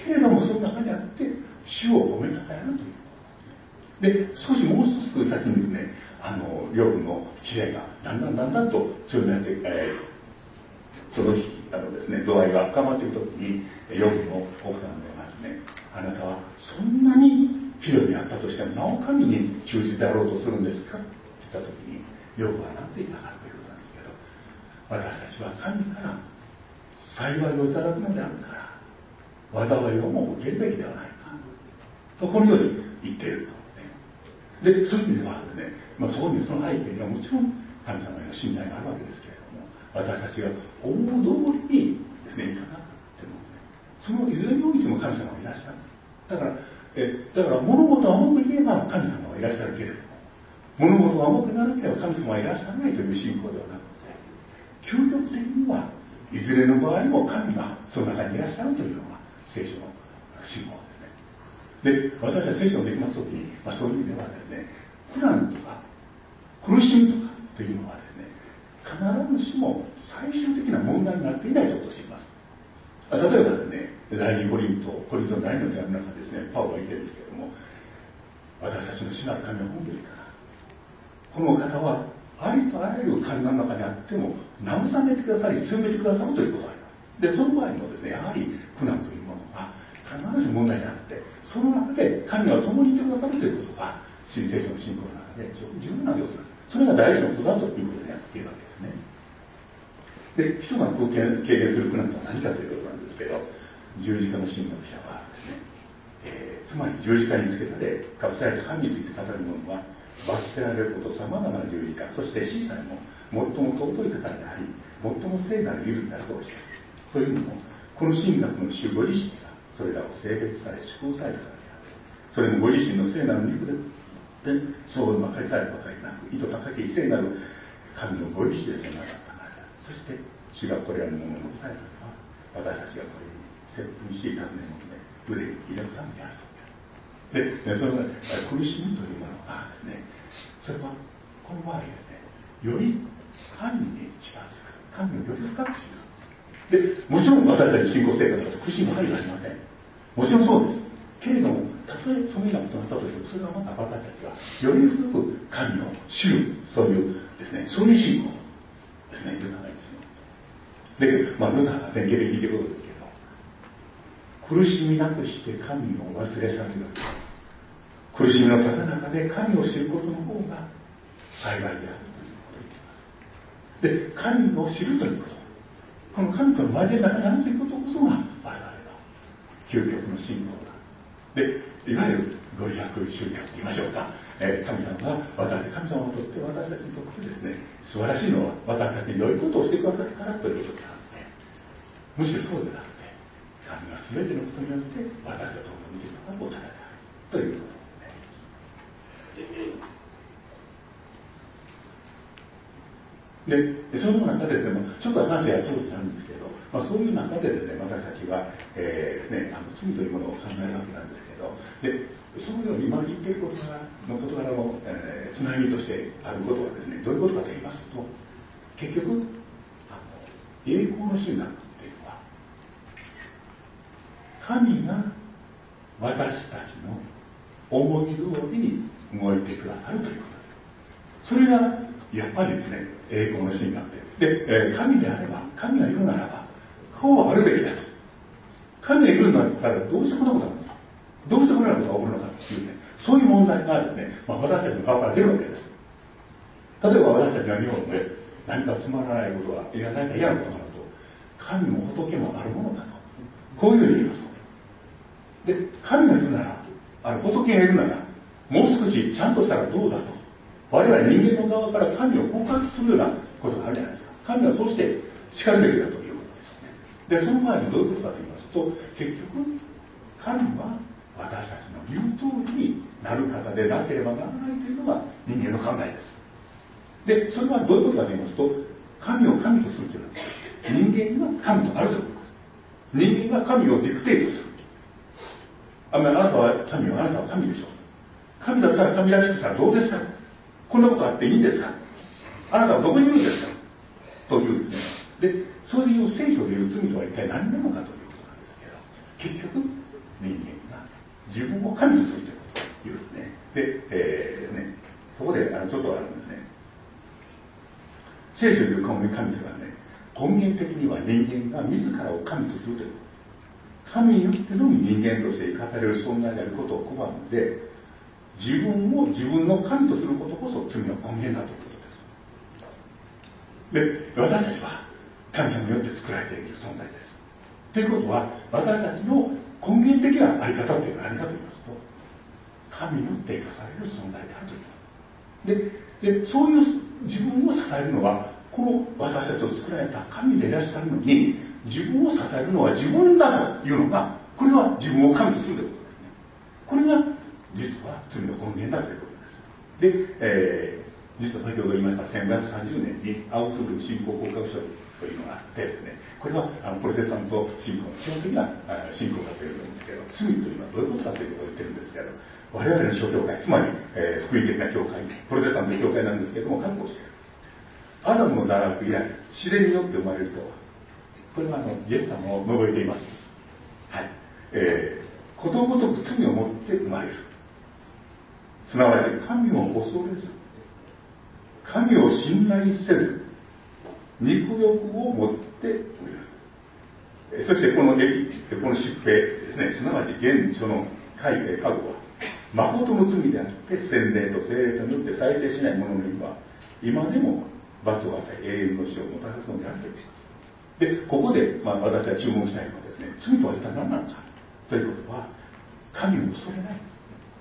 けれどもその中にあって主を褒めたたえるということ。で、少しもう一つ先にですね、あのヨブの知恵がだんだんだんだんと強くなって、えー、そのあのですね、度合いが深まっていくときに、ヨブの奥さんがですね、あなたはそんなにひどいにあったとしてもなお神に忠実であろうとするんですかって言ったときに、ヨブは何て言ったかということなんですけど、私たちは神から幸いをいただくのであるから災いをも受けるべきではないかと、このように言っていると。で、そういう意味ではですね、まあ、そこにその背景にはもちろん神様への信頼があるわけですけれども、私たちが思う通りにですね、いかなくても、ね、そのいずれにおいても神様がいらっしゃる。だから、えだから物事が重く言えば神様はいらっしゃるけれども、物事が重くならなければ神様はいらっしゃらないという信仰ではなくて、究極的にはいずれの場合も神がその中にいらっしゃるというのが聖書の信仰ですね。で、私は聖書をできますときに、まあ、そういう意味ではですね、苦難とか苦しみとかというのはですね、必ずしも最終的な問題になっていないと知ります。例えばですね、第二コリント、コリントの第二の手紙の中でですね、パウロは言ってるんですけれども、私たちの主なる神は本当にいいから、この方はありとあらゆる患難の中にあっても慰めてくださり強めてくださるということがあります。で、その場合もですね、やはり苦難というものが必ずしも問題ではなくて、その中で神は共にいてくださるということが新聖書の信仰の中で重要な要素なんです。それが大事なことだということになっているわけですね。で、人が経験する苦難とは何かということなんですけど、十字架の神学者はですね、えー、つまり十字架につけられかぶされた神について語る者は、罰せられることさまざまな十字架、そして死さえも最も尊い方であり、最も聖なる許しであるとおっしゃる。というのも、この神学の主ご自身がそれらを聖別され祝福されたからである。それもご自身の聖なる肉でそうまかりされるばかりなく、意図高き聖なる神のご意志でそんなだったからである。そして主がこれらのものを残されたのは、私たちがこれに接吻し尋ね求め腕に入れるためであると。で、その苦しみというものがですね、それはこの場合ですね、より神に近づく、神をより深く知る。で、もちろん私たち信仰生活だと苦しみばかりはありません。もちろんそうです。けれども、たとえそのようなことがあったとしても、それはまた私たちがより深く神を知る、そういうですね、そういう信仰ですね、ルターがいますよ。で、まあ、ルターが典型的に言うことですけど、苦しみなくして神を忘れ去るより、苦しみのただ中で神を知ることの方が幸いであるということを言っています。で、神を知るということ、この神との交わりの中にあるということこそが我々の究極の信仰だ。で、いわゆるご利益宗教と言いましょうか、えー、神様が私神様にとって私たちにとってですね、素晴らしいのは私たちに良いことをしてくださるからということであって、むしろそうでなくて、神が全てのことによって私たちと共にいるのがお方であるということですね。で、その中でですね、ちょっと話はそうなんですけど、まあ、そういう中でですね、私たちは、えーね、あの罪というものを考えるわけなんですけど、で、そのように今言っていることの事柄の、えー、つなぎとしてあることはですね、どういうことかと言いますと、結局、あの栄光の神学っていうのは、神が私たちの思い通りに動いてくださるということです。それがやっぱりですね、栄光の神学で、で、えー、神であれば、神がいるならば、こうあるべきだと。神がいるんだったらどうしてこんなことなのか、どうしてこんなことが起こるのかというね、そういう問題がですね、まあ、私たちの顔から出るわけです。例えば私たちが日本で何かつまらないことが、いや何か嫌なことがあると、神も仏もあるものだと、こういうふうに言います。で、神がいるなら、あの仏がいるなら、もう少しちゃんとしたらどうだと、我々人間の側から神を告発するようなことがあるじゃないですか。神はそうして叱るべきだということですね。で、その前にどういうことかと言いますと、結局、神は私たちの言う通りになる方でなければならないというのが人間の考えです。で、それはどういうことかと言いますと、神を神とするというのは、人間が神となるということです。人間が神をディクテートする。あなたは神よ、あなたは神でしょう。神だったら神らしくしたらどうですか、こんなことあっていいんですか、あなたはどこにいるんですかというですね。で、そういう聖書でいう罪とは一体何なのかということなんですけど、結局人間が自分を神とするということを言うんですね。で、えー、ですね、そこであのちょっとあるんですね。聖書でいう神とはね、根源的には人間が自らを神とするということ。神によってのみ人間として生かされる存在であることを拒んで、自分を自分の神とすることこそ罪の根源だということです。で、私たちは神様によって作られている存在です。ということは、私たちの根源的な在り方というのは何かと言いますと、神によって生かされる存在であるということで、で、そういう自分を支えるのは、この私たちを作られた神でいらっしゃるのに、自分を支えるのは自分だというのが、これは自分を神とするということですね。これが実は罪の根源だということです。で、えー、実は先ほど言いましたせんごひゃくさんじゅうねんにアウスブルク信仰国家書というのがあってですね、これはあのプロテスタント信仰の基本的な信仰だというんですけど、罪というのはどういうことかということを言ってるんですけど、我々の諸教会、つまり、えー、福音的な教会、プロテスタント教会なんですけれども、覚悟している。アダムの堕落以来、自然によって生まれると、これはあのイエス様を除いています。はい。えー、ことごとく罪を持って生まれる。すなわち、神を恐れず、神を信頼せず、肉欲を持っている。そしてこの、この疾病ですね、すなわち現書の改過去は、誠の罪であって、洗礼と聖霊とによって再生しない者のには、今でも罰を与え、永遠の死をもたらすのであるということです。で、ここで、まあ、私は注目したいのはですね、罪とは一体何なのかということは、神を恐れない。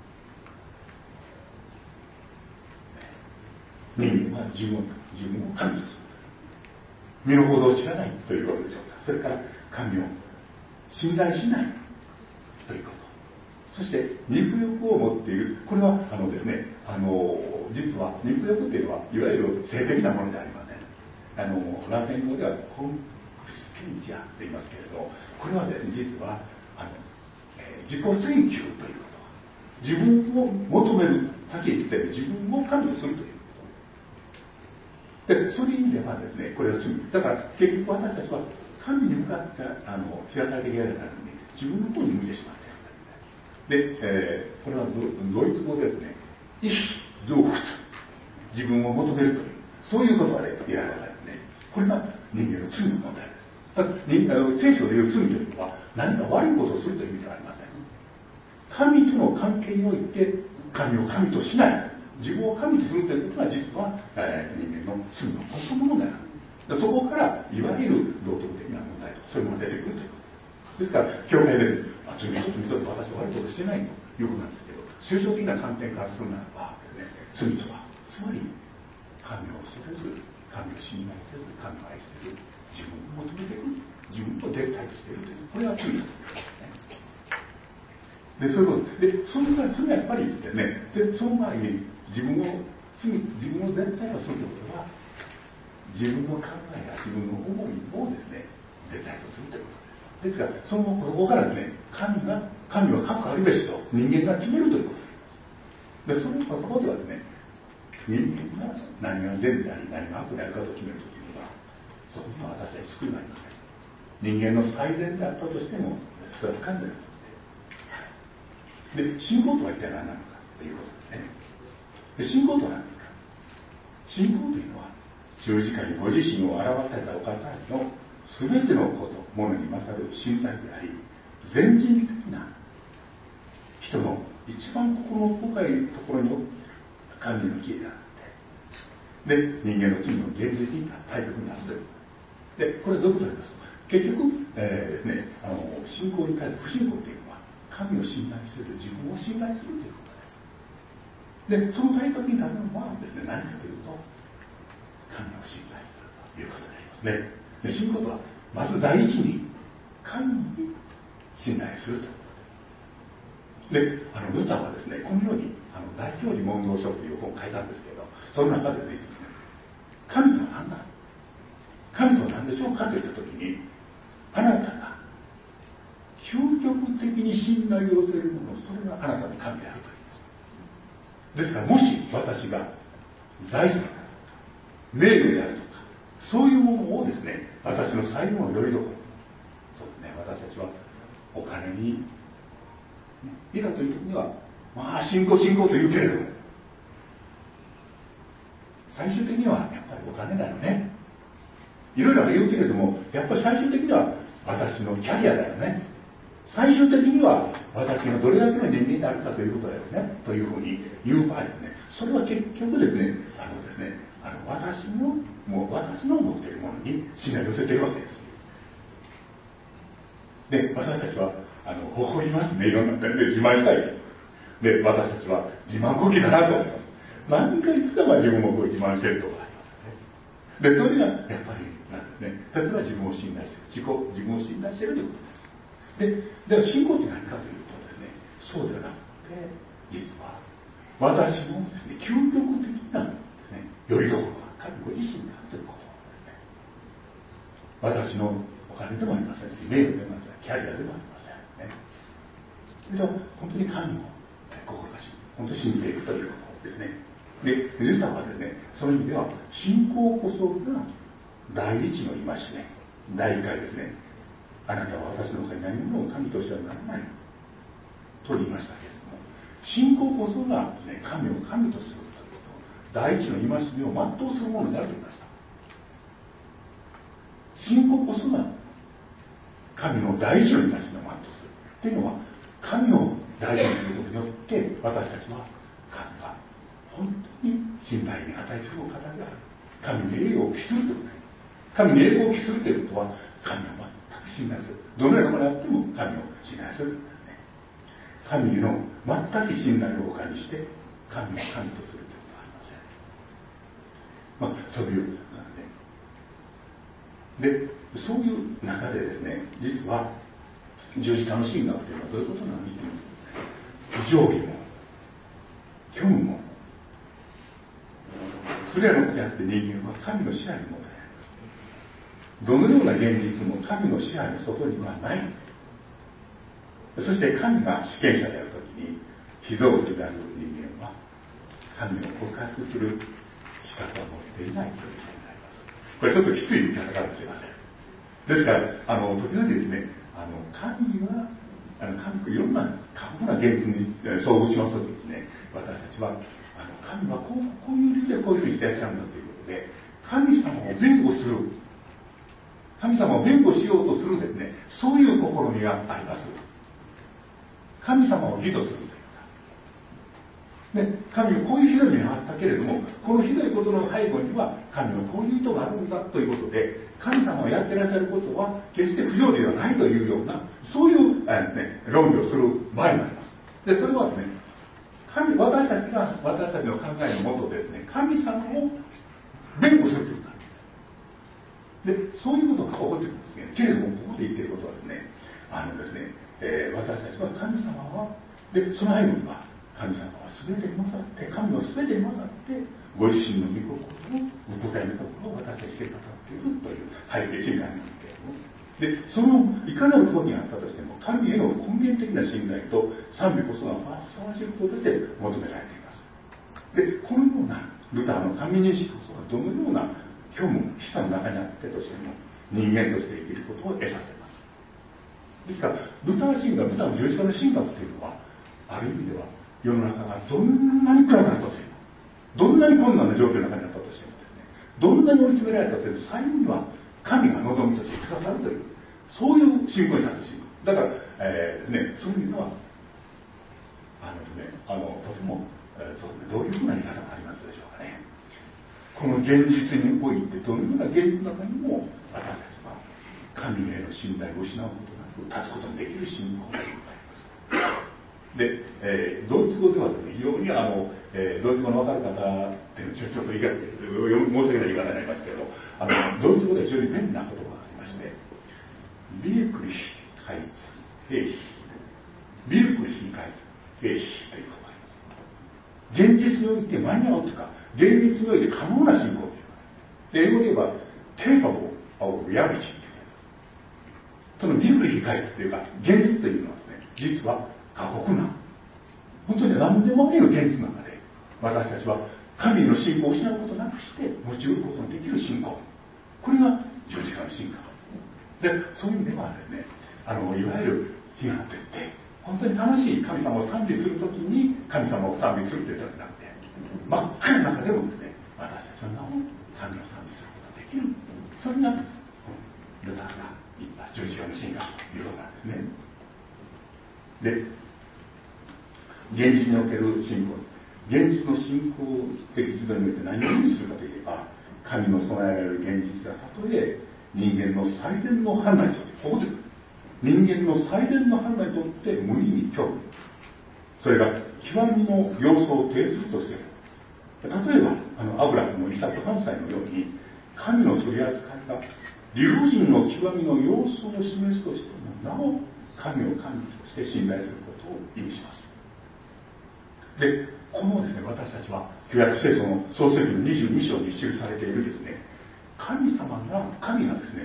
人間は自分を自分を神とする。身の程を知らないということでしょうか。それから神を信頼しないということ。そして肉欲を持っている。これはあのですね、あの実は肉欲というのはいわゆる性的なものでありません。あのラテン語ではコンクスペンチアと言いますけれど、これはですね、実はあの、えー、自己追求ということ。自分を求める、はっきり言って自分を神とするという。でそういう意味ではですね、これは罪。だから結局私たちは神に向かってあの開かれてやらないのに自分の方に向いてしまっている。で、えー、これはドイツ語でですね、Ich sucht、自分を求めるという、そういうことがね、やられるね。これが人間の罪の問題です。だから聖書でいう罪というのは何か悪いことをするという意味ではありません。神との関係において神を神としない。自分を神とするということが実は、えー、人間の罪の本当の問題なんです。そこからいわゆる道徳的な問題とかそういうのが出てくるということです。ですから教会で罪と罪と私は悪いことしてないということなんですけど、聖書的な観点からするならばですね、罪とはつまり神を恐れず、神を信頼せず、神を愛せず、自分を求めている、自分を絶対としているという、これは罪だということですね。で、そういうことで、それからそれはやっぱりですね、でその前に自分を罪、自分を絶対とするということは、自分の考えや自分の思いをですね、絶対とするということです。ですから、そのここからですね、神が、神はかくあるべしと人間が決めるということです。で、そのところではですね、人間が何が善であり、何が悪であるかと決めるときには、そこには私は救いはありません。人間の最善であったとしても、それは不可能である。で、信仰とは一体何なのかということですね。で信仰とは何ですか。信仰というのは十字架にご自身を表されたお方の全てのこと、ものに勝る信頼であり、全人的な人の一番心の深いところに神の義であって、で人間の罪の現実的な対極になすということで、これはどういうことになりますか。結局、えーね、あの信仰に対する不信仰というのは神を信頼せず自分を信頼するということで、その対角になるのはですね、何かというと、神を信頼するということになりますね。で、信仰とは、まず第一に、神に信頼するということで、あのルターはですね、このように、あの大教理問答書という本を書いたんですけど、その中で出てきますね、神とは何だ、神とは何でしょうかといったときに、あなたが究極的に信頼を寄せるもの、それがあなたの神であるという。ですから、もし私が財産、名誉であるとか、そういうものをですね、私の最後のよりどころ、そうですね、私たちはお金に、いざという時には、まあ、信仰、信仰と言うけれども、最終的にはやっぱりお金だよね。いろいろ言うけれども、やっぱり最終的には私のキャリアだよね。最終的には私がどれだけの人間であるかということだよねというふうに言う場合ですね、それは結局ですね、あのですね、あの私のもう私の持っているものに信頼を寄せているわけです。で、私たちはあの誇りますね、いろんな点で自慢したい。で、私たちは自慢こきだなと思います。何かいつかは自分もこう自慢しているところがありますよね。で、それがやっぱりなんですね。例えば自分を信頼している、自己自分を信頼しているということです。で、では信仰って何かというとですね、そうではなくて、実は私のですね、究極的なですね、よりどころは神ご自身であるということ私のお金でもありませんし、名誉でもありません、キャリアでもありませんね。それは本当に神を志し、本当に信じていくということですね。で、ユダはですね、その意味では信仰こそが第一の戒め、第一回ですね。あなたは私の他に何者を神としてはならないと言いましたけれども、信仰こそがですね、神を神とするということ、第一の戒めを全うするものになると言いました。信仰こそが神の第一の戒めを全うするというのは、神を大事にすることによって私たちは神は本当に信頼に値するお方である、神に栄誉を期するということになります。神に栄誉を期するということは、神を全く信頼する、どのようなことがあっても神を信頼する、神への全く信頼を他にして神を神とするということはありません。まあそういうで、そういう中でですね、実は十字架の神学というのはどういうことなのか見てみます。不条理も虚無もそれらのことであって、人間は神の支配のもとであります。どのような現実も神の支配の外にはない。そして神が主権者であるときに、被造物である人間は神を告発する資格は持っていないということになります。これちょっときつい言い方かもしれません。ですから、あの時々ですね、あの神はあの神いろんな過酷な現実に遭遇しますとですね、私たちはあの神はこう、こういう理由でこういうふうにしてらっしゃるんだということで、神様を弁護する、神様を弁護しようとするですね、そういう試みがあります。神様を義とするというか、ね、神はこういうひどい目にあったけれども、このひどいことの背後には神のこういう意図があるんだということで、神様がやってらっしゃることは決して不条理ではないというような、そういう、えーね、論理をする場合もあります。でそれはですね、神私たちが私たちの考えのもとですね、神様を弁護するというかで、そういうことが起こってくるんですね。けれどもここで言っていることはですね、あのですね、えー、私たちは神様はでその背後には神様は全てに勝って、神は全てに勝ってご自身の御心を御答えのところを私たちしてくださっているという背景信頼なんですけれども、でそのいかなることにあったとしても神への根源的な信頼と賛美こそがふさわしいこととして求められています。でこのようなルターの神認識こそがどのような虚無悲惨の中にあってとしても人間として生きることを得させます。ですからルター神学、ルターの十字架の神学というのはある意味では世の中がどんなに暗くなったとしても、どんなに困難な状況の中にあったとしてもですね、どんなに追い詰められたとしても最後には神が望みとしてくださるという、そういう信仰に立つ信仰だから、えーね、そういうのはあの、ね、あのとても、えーそうね、どういうふうな言い方がありますでしょうかね。この現実においてどのような現実の中にも私たちは神への信頼を失うことなく立つことのできる信仰がございます。で、えー、ドイツ語ではですね、非常にあの、えー、ドイツ語の分かる方っていうのはちょっと言い方で申し訳ない言い方になりますけど、あのドイツ語では非常に便利な言葉がありまして、ビルクリヒカイツ兵士、ビルクリヒカイツ兵士という言葉があります。現実において間に合うというか、現実において可能な信仰というのが、英語で言えばcapable of reality というそのビルクリヒカイツというか、現実というのはですね、実は過酷な、本当に何でもありの現実の中で私たちは神の信仰を失うことなくして持ち得ることのできる信仰、これが十字架の信仰で、そういう意味ではですね、あのいわゆる批判といって本当に楽しい神様を賛美するときに神様を賛美するというのではなくて、真っ暗な中でもですね、私たちはなお神を賛美することができる、それがルターが言った十字架の信仰ということなんですね。で現実における信仰、現実の信仰的実度において何を意味するかといえば、神の備えられる現実がたとえ人間の最善の判断にとって、ここです。人間の最善の判断にとって無意味虚無、それが極みの要素を呈するとしても、例えばあのアブラハムのイサクはんさいのように神の取り扱いが理不尽の極みの要素を示すとしてもなお神を神として信頼することを意味します。で、このですね、私たちは旧約聖書の創世記のにじゅうに章に記されているですね、神様が神がですね、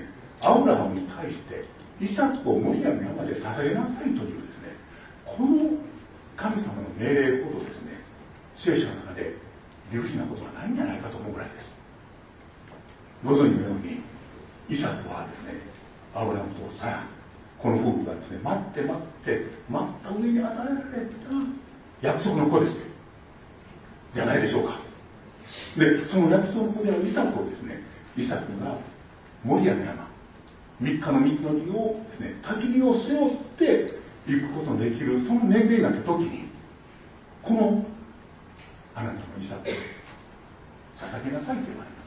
アブラハムに対してイサクをモリアの山で捧げなさいというですね、この神様の命令ほどですね、聖書の中で理不尽なことはないんじゃないかと思うぐらいです。ご存知のようにイサクはですね、アブラハムとサラ、この夫婦がですね、待って待って待った上に与えられた約束の子ですじゃないでしょうか。でその約束の子であるイサクをですね、イサクがモリアの山みっかの道のりをですね、焚き火を背負って行くことのできるその年齢になった時に、このあなたのイサクを捧げなさいと言われます。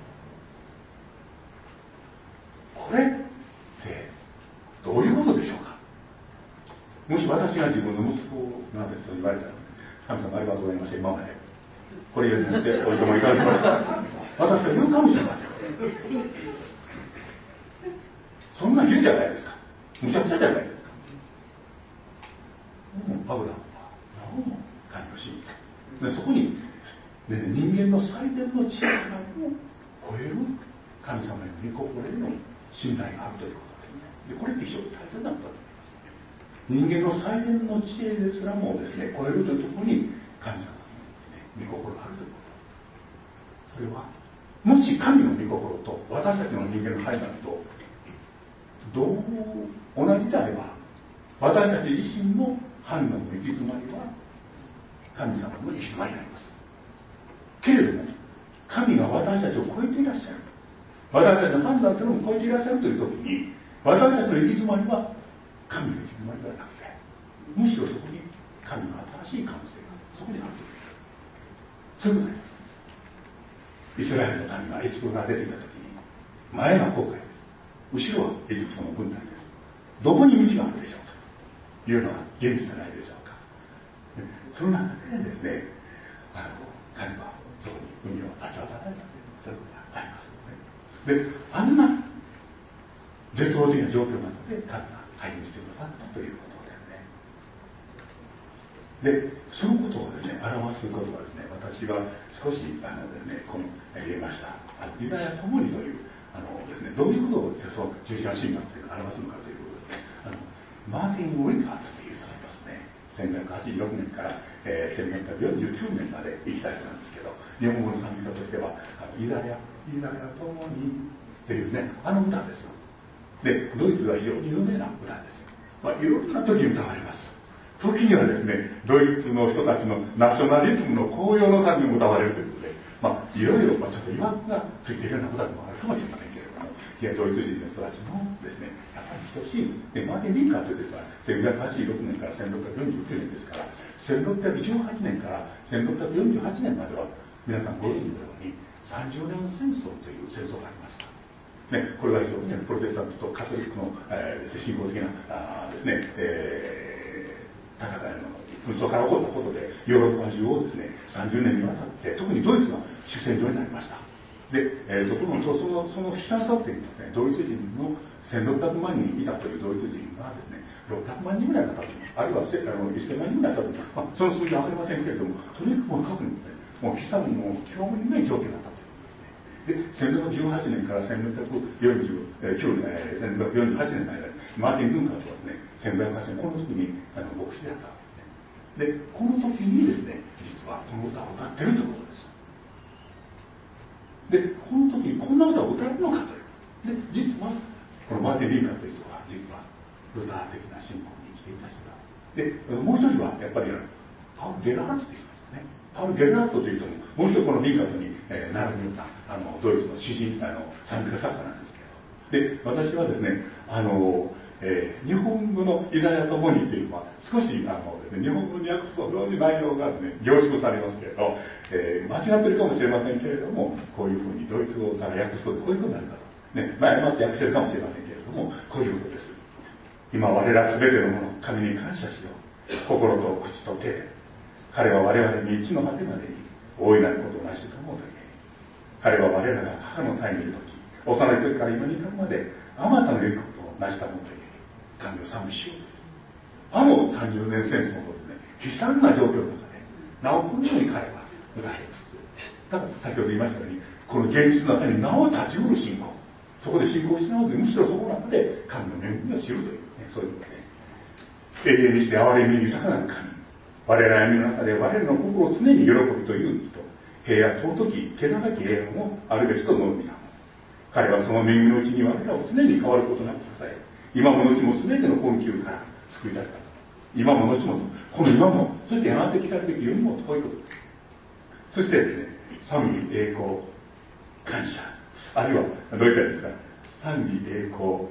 これってどういうことでしょうか。もし私が自分の息子なんですと言われたら、神様ありがとうございました、今までこれよりもっておいともいただきました、私は言うかもしれません。そんな言うじゃないですか。むちゃくちゃじゃないですか。もうアブラハムはなおも神を信じた。でそこに、ね、人間の最善の知恵さえも超える神様への御心への信頼があるということですね。でこれって非常に大切なことだと思います。人間の最善の知恵ですらもですね、超えるというところに神様の、ね、御心があるということ。それはもし神の御心と私たちの人間の判断とどう同じであれば、私たち自身の判断の行き詰まりは神様の行き詰まりになります。けれども神が私たちを超えていらっしゃる、私たちの判断するのも超えていらっしゃるという時に、私たちの行き詰まりは神の行き詰まりではなくて、むしろそこに神の新しい可能性がそこにあるという、そういうことになります。イスラエルの民がエジプトから出てきた時に、前が紅海です、後ろはエジプトの軍隊です。どこに道があるでしょうかというのが現実じゃないでしょうか。その中でですね、あの神はそこに海を立ち渡られたという、そういうことがありますよね。で、あんな絶望的な状況の中で神が介入してくださったということですね。で、そのことをですね、表すことはですね、私が少しあのですね、この言いましたあのユダヤ共にというあのですね、どういうことをその十字架神学というのを表すのかということですね、あのマーティン・ウィンカートという人がいますね。せんごひゃくはちじゅうろくねんから、えー、せんごひゃくよんじゅうきゅうねんまで生きた人なんですけど、日本語の賛美歌としてはあのイザヤイザヤ共にというね、あの歌です。で、ドイツは非常に有名な歌です。まあ、いろんな時に歌われます。時にはですね、ドイツの人たちのナショナリズムの高揚のためにも歌われるということで、まあ、いろいろ、まあ、ちょっと疑惑がついているような歌でもあるかもしれませんけれども、いや、ドイツ人の人たちもですね、やっぱり等しい。で、マーティン・リンカーというですね、せんごひゃくはちじゅうろくねんからせんろっぴゃくよんじゅうきゅうねんですから、せんろっぴゃくじゅうはちねんからせんろっぴゃくよんじゅうはちねんまでは、皆さんご存知のように、さんじゅうねん戦争という戦争がありました。ね、これは非常にプロテスタントとカトリックの、えー、信仰的なあですね、えー、戦いの紛争から起こったことでヨーロッパ中をですねさんじゅうねんにわたって特にドイツが主戦場になりました。で、えー、ところがそのその悲惨さっていうのはですね、ドイツ人のせんろっぴゃくまんにんいたというドイツ人がですねろっぴゃくまんにんぐらいだったと、あるいはせあのせんまんにんぐらいだったと、まあ、その数字は分かりませんけれども、とにかくもう特に、ね、もう悲惨の極めにない状況だったと。で、せんろっぴゃくじゅうはちねんからせんろっぴゃくよんじゅうきゅうねん、えー、せんろっぴゃくよんじゅうはちねんの間にマーティン・ルンカーとはですね、せんろっぴゃくはちねん、この時にあの牧師であったわけですね。で、この時にですね、実はこの歌を歌ってるということです。で、この時にこんな歌を歌えるのかという。で、実はこのマーティン・リンカーという人は、実はルター的な信仰に生きていた人だ。で、もう一人はやっぱりパウル・ゲラハルトという人ですよね。パウル・ゲラハルトという人も、もう一人このリンカートに、えー、並ぶようなあのドイツの詩人、あの賛美歌作家なんですけど、で、私はですね、あの、えー、日本語のイザヤともにというのは少しあの、ね、日本語に訳すと非常に内容が、ね、凝縮されますけれど、えー、間違ってるかもしれませんけれども、こういうふうにドイツ語から訳すとこういうふうになるかと、ね、まあ、誤って訳してるかもしれませんけれども、こういうことです。今我らすべてのもの、神に感謝しよう。心と口と手で。彼は我々に一の果てまでに大いなることを成し遂げもうとき、彼は我らが母の胎にいるとき、幼い時から今に至るまであまたの良いことを成したもうとき、神を賛美しよう。あのさんじゅうねん戦争のですね、悲惨な状況の中で、なおこのように彼は歌いつつ、だから先ほど言いましたように、この現実の中になお立ちうる信仰、 そこで信仰し直ずに、むしろそこの中で神の恵みを知るというね、そういうことね。永遠にして憐れみ豊かなる神。我々の歩みの中で我々の心を常に喜びと勇気と平安尊き気長き永遠をあるべしと述べた。彼はその恵みのうちに我々を常に変わることなく支え、今も後も全ての困窮から救い出した。今も後も、この今も、そしてやがて来たるべき世にも遠いことです。そしてですね、賛美栄光感謝、あるいはどういったらいいですか、賛美栄光、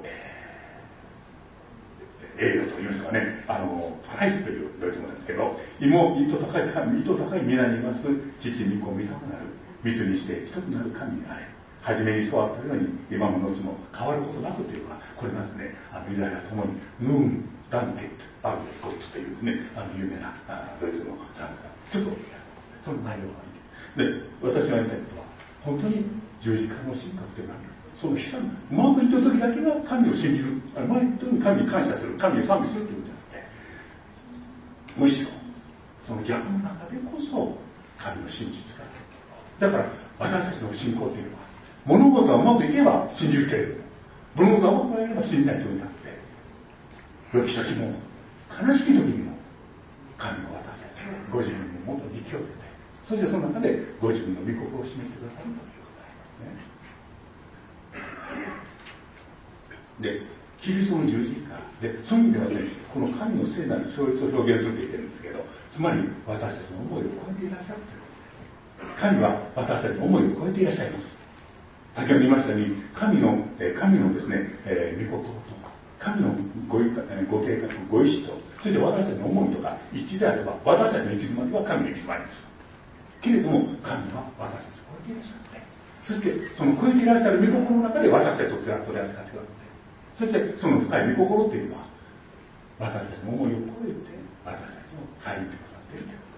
栄誉といいますかね、あのパライスというドイツ語なんですけど、芋糸高い神、糸高い皆にいます父御子御霊なる密にして一つなる神にあれ。初めにそうあったように今も後も変わることなくというのは、これがですね、あのユダヤともにヌーンダンテッドアルゴイツというね、あの有名なドイツの単語がちょっとその内容がいい。で、私が言いたいことは、本当に十字架の神格というのは、その悲惨な、うまくいった時だけは神を信じる、うまくいった時に神に感謝する、神に賛美するということじゃなくて、むしろその逆の中でこそ神の真実がある。だから私たちの信仰というのは、物事がうまくいけば信じるけれども、物事がうまくいけば信じないというのではなくて、良き時も悲しき時にも神の私たちがご自分のもとに生きようとて、そしてその中でご自分の御心を示してくださるということがありますね。で、キリストの十字架で、そういう意味ではね、この神の聖なる超越を表現すると言ってるんですけど、つまり私たちの思いを超えていらっしゃるということです。神は私たちの思いを超えていらっしゃいます。先ほど言いましたように、神の、神のですね、えー、御心と、神のご意、ご計画、ご意志と、そして私たちの思いとか一致であれば、私たちの行き詰まりは神の行き詰まりです。けれども、神は私たちを超えていらっしゃって、そしてその超えていらっしゃる御心の中で私たちを取り扱ってくださって、そしてその深い御心というのは、私たちの思いを超えて、私たちを歩んでくださっているという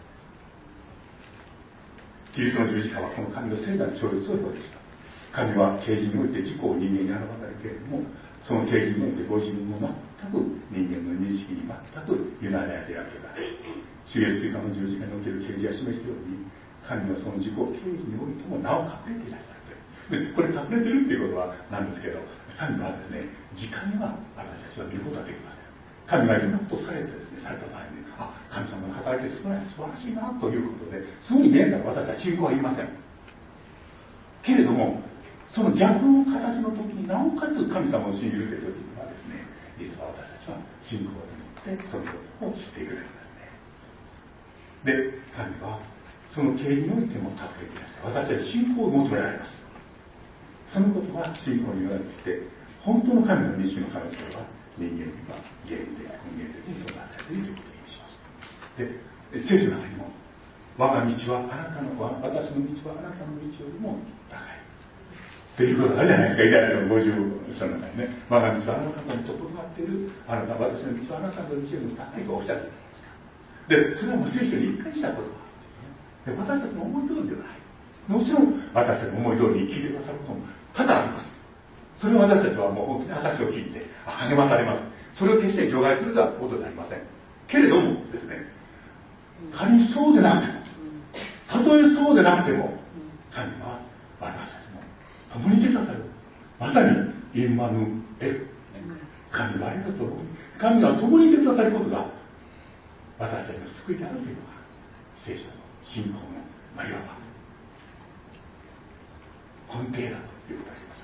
ことです。キリストの十字架はこの神の聖なる超越を表現した。神は啓示において自己を人間に表されるけれども、その啓示においてご自分も全く人間の認識に全く委ねられているわけだ。主イエスキリストの十字架における啓示が示しており、神はその自己啓示においてもなお隠れていらっしゃるという。で、これ隠れてるっていうことはなんですけど、神はですね、時間には私たちは見ることができません。神がいろんなことをされてですね、された場合に、あ、神様の働き素晴らしい、素晴らしいなということで、すぐに見えたら私は信仰は言いません。けれども、その逆の形の時になおかつ神様を信じるという時にはですね、実は私たちは信仰によってそのことを知っていくんですね。で、神はその経緯においても隠れていらっしゃる。私たち信仰を求められます。そのことは信仰によらずして、本当の神の認識の可能性は人間には原因的、根源的に捉えられているということを意味します。で、聖書の中にも、我が道はあなたの、私の道はあなたの道よりも高い。っていうことがあるじゃないですか、イザヤ書のごじゅう章の中にね、我が道はあなたのところがっている、あなた、私の道はあなたの道よりも高いとおっしゃっているんですよ。で、それはもう聖書に一回したことなんですね。で、私たちの思い通りではない。もちろん、私たちの思い通りに聞いてくださることも多々あります。それを私たちはもう本当に話を聞いて、励まされます。それを決して除外するとはことではありません。けれどもですね、仮にそうでなくても、たとえそうでなくても、神は私たちの共にいてくださる。まさにインマヌエル。神はありがとう。神が共にいてくださることが私たちの救いであるというのが聖書の信仰の、まあ、いわば根底だということがあります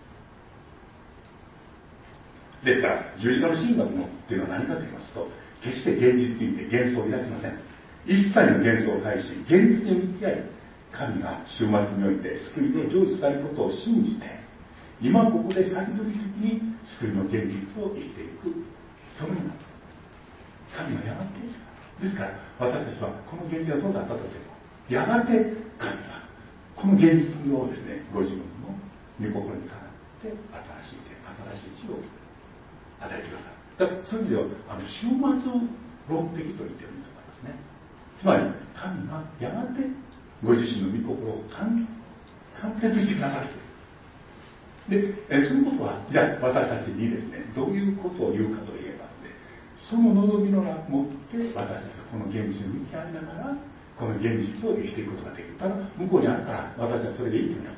ね。ですから十字架の神学のというのは何かと言いますと、決して現実にて幻想を抱きません。一切の幻想を返し、現実に向き合い、神が終末において救いで成就されることを信じて、今ここで先取り的に救いの現実を生きていく、そのような神はやがてですからですから私たちはこの現実がそうだったとすれば、やがて神はこの現実をですね、ご自分の御心にかなって新しい天、新しい地を与えてくださる。だからそういう意味ではあの終末論的と言ってもいいと思いますね。つまり神はやがてご自身の御心を完結してくださるという。で、えそのことは、じゃあ私たちにですね、どういうことを言うかといえば、ね、その望みの中を持って私たちはこの現実に向き合いながら、この現実を生きていくことができる。ただ、向こうにあるから私はそれでいいというのではなくて、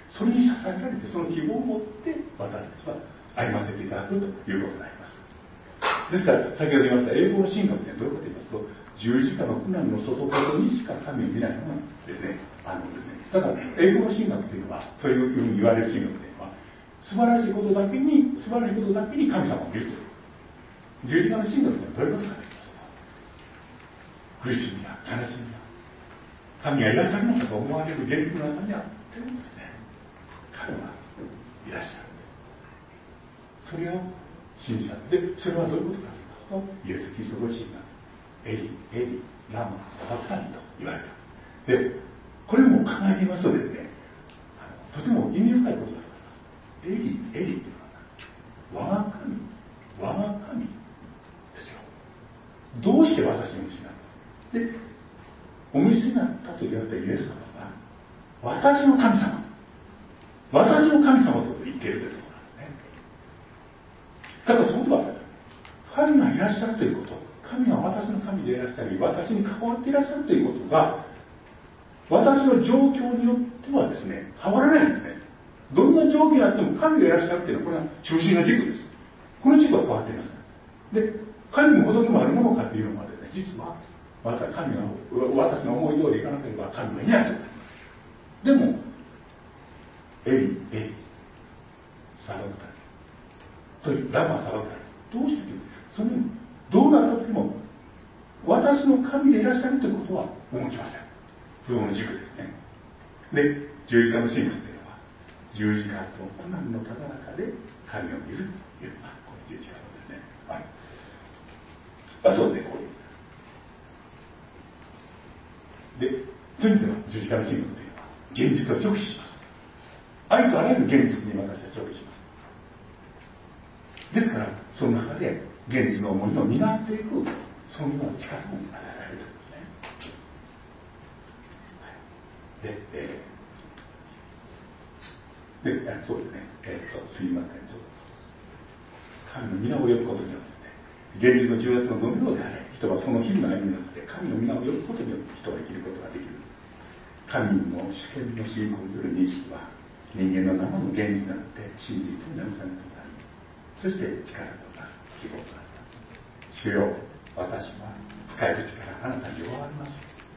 それに支えられて、その希望を持って私たちは歩ませていただくということになります。ですから先ほど言いました栄光の神学というのはどういうことかと言いますと、十字架の苦難の外側にしか神を見ないものなんですね。あのですねだから栄光の神学というのは、そういうふうに言われる神学というのは、素晴らしいことだけに素晴らしいことだけに神様を見るという。十字架の神学というのはどういうことかと言いますと、苦しみや悲しみや神がいらっしゃるのかと思われる現実の中には全部ですね、彼はいらっしゃるんです。それを信じたので、それはどういうことかと言いますと、イエス・キリストご自身がエリエリラマサバクタニと言われた。でこれも考えてみますとですね、とても意味深いことだと思います。エリエリというのは我が神我が神ですよ。どうして私の虫なので、お虫になったと言われたイエス様が私の神様、私の神様と言っているというところなんですね。だからそこは神がいらっしゃるということ、神が私の神でいらっしゃり、私に関わっていらっしゃるということが、私の状況によってはですね、変わらないんですね。どんな状況にあっても神がいらっしゃるというのは、これは中心の軸です。この軸は変わっています。で、神も仏もあるものかというのはですね、実は私神が私の思い通りいかなければ神がいないと思います。でも、エリエリサバクタリというラマサバクタリ、どうしてというそのどうなった時も私の神でいらっしゃるということは動きません。不動の軸ですね。で、十字架の神学というのは、十字架と苦難のただ中で神を見るというのがこの十字架のですね。はい。あ、そうですね、こういう。で、という意味では十字架の神学というのは現実を直視します。ありとあらゆる現実に私は直視します。ですから、その中で現実の思いを担っていく、そのような力も与えられるということですね。で、えー、で、そうですね、えー、とすいません、ちょっと神の皆を呼ぶことによって、ね、現実の重圧のどのようであれ、人はその日々の歩みの中で神の皆を呼ぶことによって人は生きることができる。神の主権の信仰による認識は人間の生の現実になって真実に慰めてもらい、そして力となる希望となります。主よ、私は深い口からあなたに弱ります。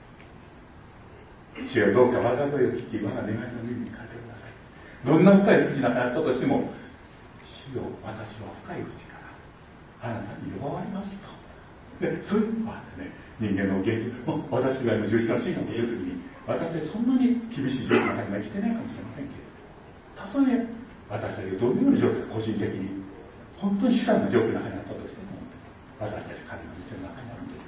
主よ、どうか我が声を聞き、我が願いの耳にかけてください。どんな深い口があったとしても、主よ、私は深い口からあなたに弱りますと。で、そういうのがあってね、人間の現実、私が今十字架の神学を言うときに、私はそんなに厳しい状況の中には生きてないかもしれませんけれど、たとえ私たちがどのような状況、個人的に本当に悲惨な状況の中にあったとしても、私たち神の道の中にあるという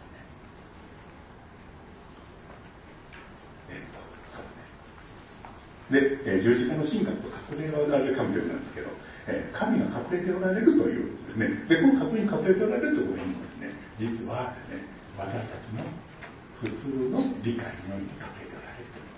ことですね。えっと、そうですね。で、えー、十字架の神学と隠れられる神というのなんですけど、えー、神が隠れておられるというですね。で、この隠れに隠れておられるということにもですね、実はですね、私たちの普通の理解のように隠れておられるという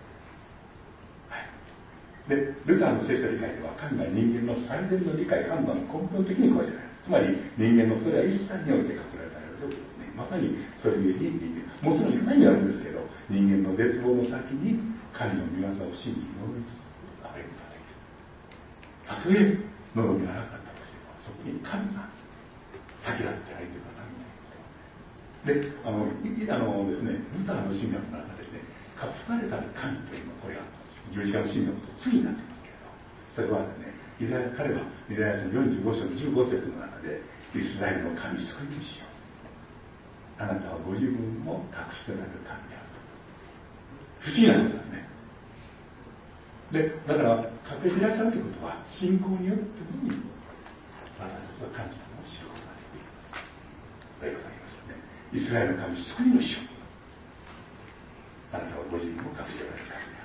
ことです。はい。で、ルターの聖書理解では、神が人間の最善の理解、判断を根本的に超えておられる。つまり、人間のそれは一切において隠れられるということですね。まさにそれゆえに人間、もちろんいろんな意味あるんですけど、人間の絶望の先に神の御業を信じ、祈り続けることができる。たとえ喉に荒かったとしても、そこに神が先立ってありというか神で、あの、あのですね、ルターの神学の中でですね、隠された神というのは、これは十字架の神学と次になっていますけれど、それはですね、イザヤ、彼はイザヤ書のよんじゅうご章のじゅうご節の中で、イスラエルの神救い主よ、あなたはご自分を隠しておられる神であると。不思議なことなんですね。で、だから隠れていらっしゃるということは、信仰によってのみ私たちは神様を知ることができるということになりますよね。イスラエルの神救い主よ、あなたはご自分を隠しておられる神である。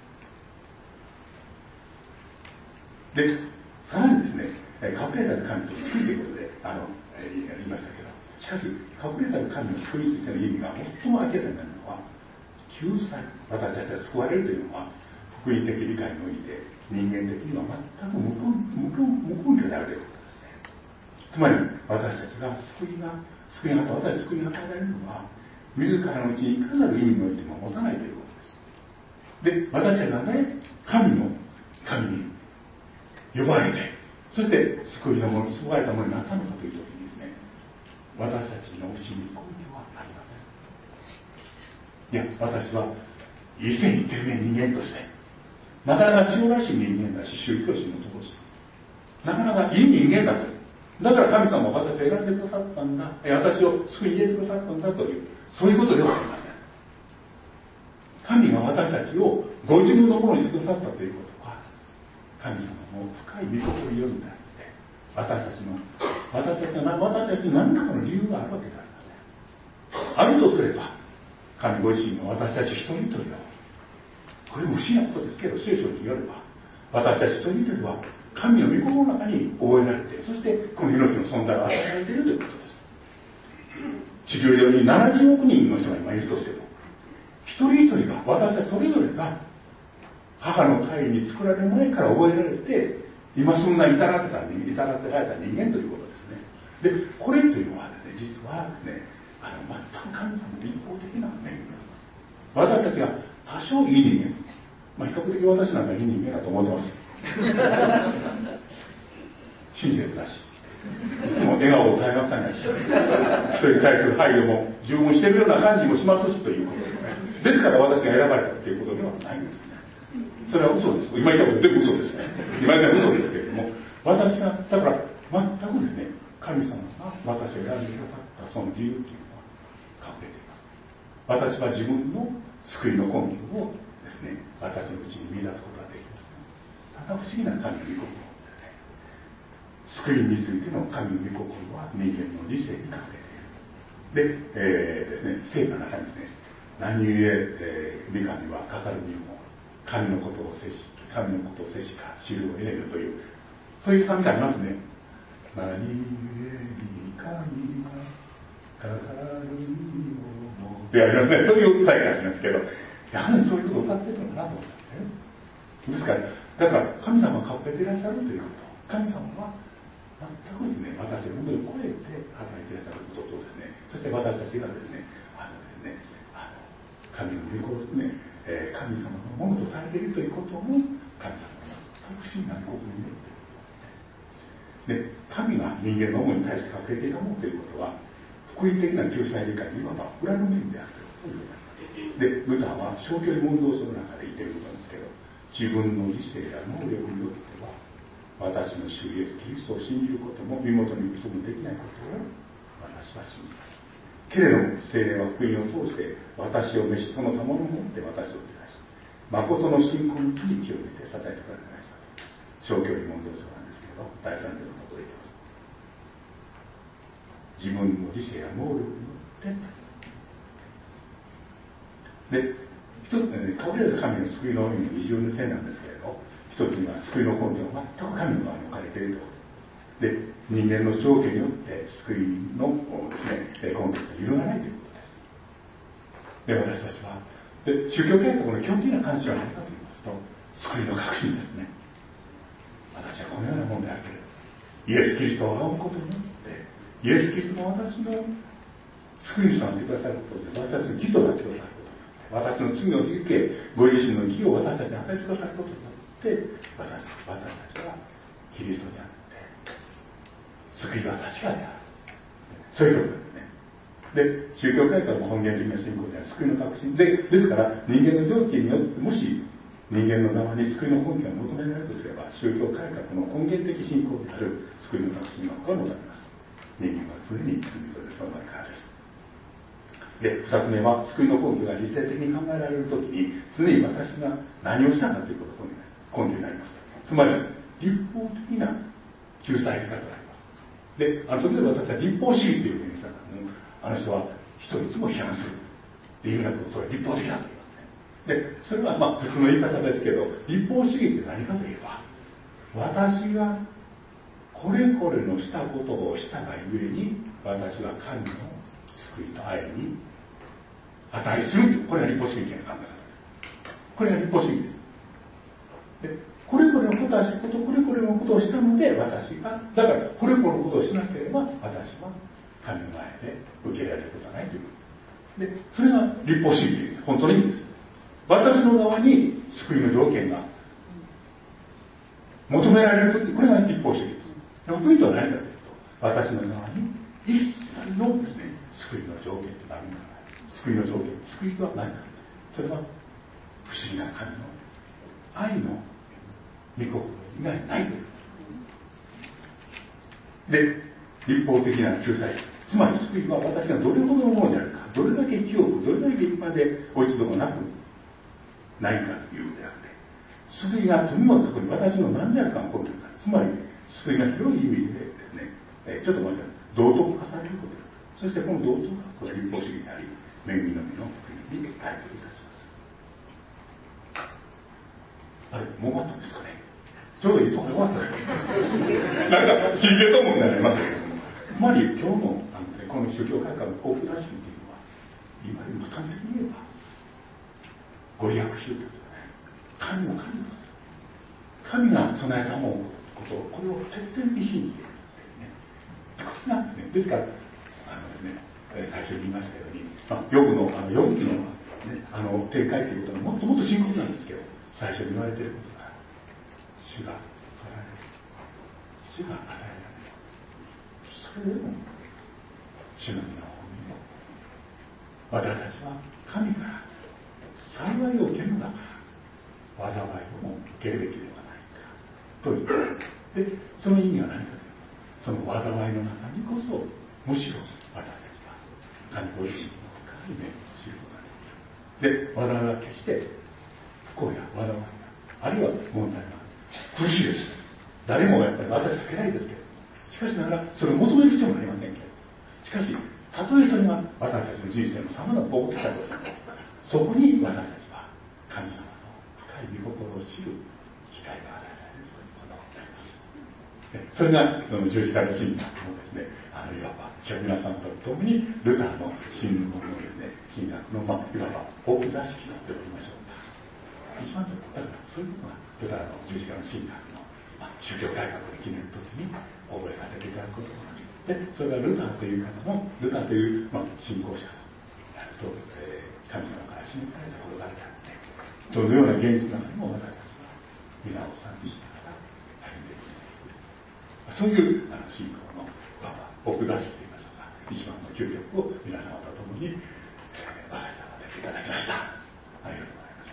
で、さらにですね、隠れたる神と救いということで、あの、えー、言いましたけど、しかし、隠れたる神の救いについての意味が最も明らかになるのは、救済、私たちが救われるというのは、福音的理解において、人間的には全く無根拠であるということですね。つまり、私たちが救いが、救いが、私たち救いが与えられるのは、自らのうちにいかなる意味においても持たないということです。で、私たちがね、神の神に呼ばれて、そして救いのもの、救われたものになったのかという時にですね、私たちのうちに根拠はありません。いや、私は異性一点目人間として、なかなか塩らしい人間だし、宗教心の乏しい、なかなかいい人間だと。だから神様は私を選んでくださったんだ、私を救い入れてくださったんだという、そういうことではありません。神が私たちをご自分のものにしてくださったということは、神様の深い御心によるんであって、私たちの私たちが私たちに何らかの理由があるわけではありません。あるとすれば、神ご自身が私たち一人一人を、これも不思議なことですけど、聖書によれば、私たち一人一人は神の御心の中に覚えられて、そしてこの命の存在が与えられているということです。地球上にななじゅうおく人の人が今いるとしても、一人一人が、私たちそれぞれが母の胎に作られる前から覚えられて、今そんな至られた至らせられた人間ということですね。で、これというのはですね、実はですね、あの全く神様の一方的な面になります。私たちが多少いい人間、まあ、比較的私なんかいい人間だと思ってます。親切だし、いつも笑顔を絶えませないし、人に対する配慮も十分しているような感じもしますしということで、ですから私が選ばれたということではないんですね。それは嘘です。今言ったこと全部嘘ですね。今言った嘘ですけれども、私がだから全くですね、神様が私を選んでくださったその理由というのは隠れています。私は自分の救いの根拠をですね、私のうちに見出すことができます。ただ不思議な神の御心、救いについての神の御心は人間の理性に隠れている。で、えー、ですね、聖歌の中にですね、何故、えー、御神はかかるにも神のことを接し、神のことを接しか知るを得れるという、そういう賛美がありますね。何故に神がかかるにもってありますね。そういう歌がありますけど、やはりそういうことを歌っているのかなと思ったんですね。ですから、だから神様が隠れていらっしゃるということ、神様は全くですね、私の本当に超えて働いていらっしゃることとですね、そして私たちがですね、あのですね、あの神の御心ですね、えー、神様のものとされているということも神様の不思議な御心によっている。で、神が人間の思いに対して隠れていたものということは、福音的な救済理解にいわば裏の面であるということで、ルターは小距離問答書の中で言っていることなんですけど、自分の理性や能力によっては私の主イエスキリストを信じることも身元に行くこともできないことを私は信じます。けれども聖霊は福音を通して私を召し、その賜物を持って私を照らし、誠の信仰に木に清めて支えてくださいましたと。小距離問答書なんですけど、第三条のところで言ってます。自分の理性や能力によってで、一つね、隠れた神の救いの意味の二重の線なんですけれど、一つには救いの根拠は全く神の側に置かれているということで、人間の条件によって救いのですね、根拠が揺るがないということです。で、私たちはで宗教改革の基本的な関心は何かと言いますと、救いの確信ですね。私はこのようなものであるけれど、イエス・キリストを仰ぐことによってイエス・キリストが私の救い主となってくださることで、私たちの義となってくださることによって、私の罪を受け、ご自身の義を私たちに与えてくださることによって私、私たちはキリストにあって救いが確かである。そういうことですね。で、宗教改革の根源的な信仰では救いの確信で、ですから人間の条件によってもし人間の側に救いの根拠が求められるとすれば、宗教改革の根源的信仰である救いの確信が他にございます。人間は常に罪とでその前からです。で、二つ目は救いの根拠が理性的に考えられるときに常に私が何をしたかということが根拠になります。つまり立法的な救済理解があります。で、あの時で私は立法主義というふうにしたら、あの人は人をいつも批判するっていうようなこと、それは立法的だと言いますね。で、それはまあ普通の言い方ですけど、立法主義って何かといえば、私がこれこれのしたことをしたがゆえに、私は神の救いと愛に値するという、これが立法主義的な考え方です。これが立法主義です。で、これこれのことはしたこと、これこれのことをしたので、私が、だからこれこれのことをしなければ、私は神の前で受け入れられることはないという。で、それが立法主義的な本当の意味です。私の側に救いの条件が求められること、これが立法主義です。でもポイントは何かというと、私の側に一切のですね、救いの条件となるんだから、救いの条件、救いとは何か。それは不思議な神の愛の御心以外ないということで、立法的な救済、つまり救いは私がどれほどのものであるか、どれだけ清く、どれだけ立派で落ち度がなくないかというのであって、救いがとにもかくに私の何であるかが起こるか、つまり救いが広い意味でですね、えちょっと待って道徳化されることである。そしてこの道徳がこれは立法主義であり、恵みの実の福音に対応いたします。あれ、もう終わったんですかね。ちょうどいいところ終わったなんか真剣ともになりますけれども、つまり今日のあの、ね、この宗教改革の幸福らしいというのは、いわゆる端的に言えばご利益宗教とかね、神の神とする、神が備えたものことを、これを徹底的に信じているね。これがね、ですからあのですね、最初に言いましたように、まあ、ヨブのあのヨブ記の、ね、あの展開ということはもっともっと深刻なんですけど、最初に言われていることが、主が与えられる、主が与えられる。それでも主の皆を見よう。私たちは神から幸いを受けるのだから災いをも受けるべきではないかと言って、でその意味は何かというと、その災いの中にこそむしろ私たちは神ご自身の深い目を知ることができる。で、災いは決して不幸や災いやあるいは問題が苦しいです。誰もやっぱり私は嫌いですけれども、しかしながらそれを求める必要もありませんけど、しかしたとえそれが私たちの人生のさまざまな冒険だとする、そこに私たちは神様の深い御心を知る機会が与えられるということになります。それがその十字架の信仰のですね、あのいわば今日皆さんと共にルターの信仰のですね、神学の、まあ、いわば奥座敷と言っておきましょうか。一番のだからそういうのがルターの十字架の神学の、まあ、宗教改革を決めるときに覚えさせていただくことがある。で、それがルターという方の、ルターという、まあ、信仰者と、えー、神様から示されたことがあって、どのような現実の中にも私たちは皆を賛美しながら歩んでいく。そういうあの信仰の、まあ、奥座敷といいましょうか、一番の究極を皆様と共に、えー、お話しさせていただきました。ありがとうございます。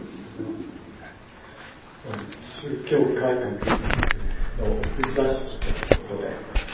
宗教改革の奥座敷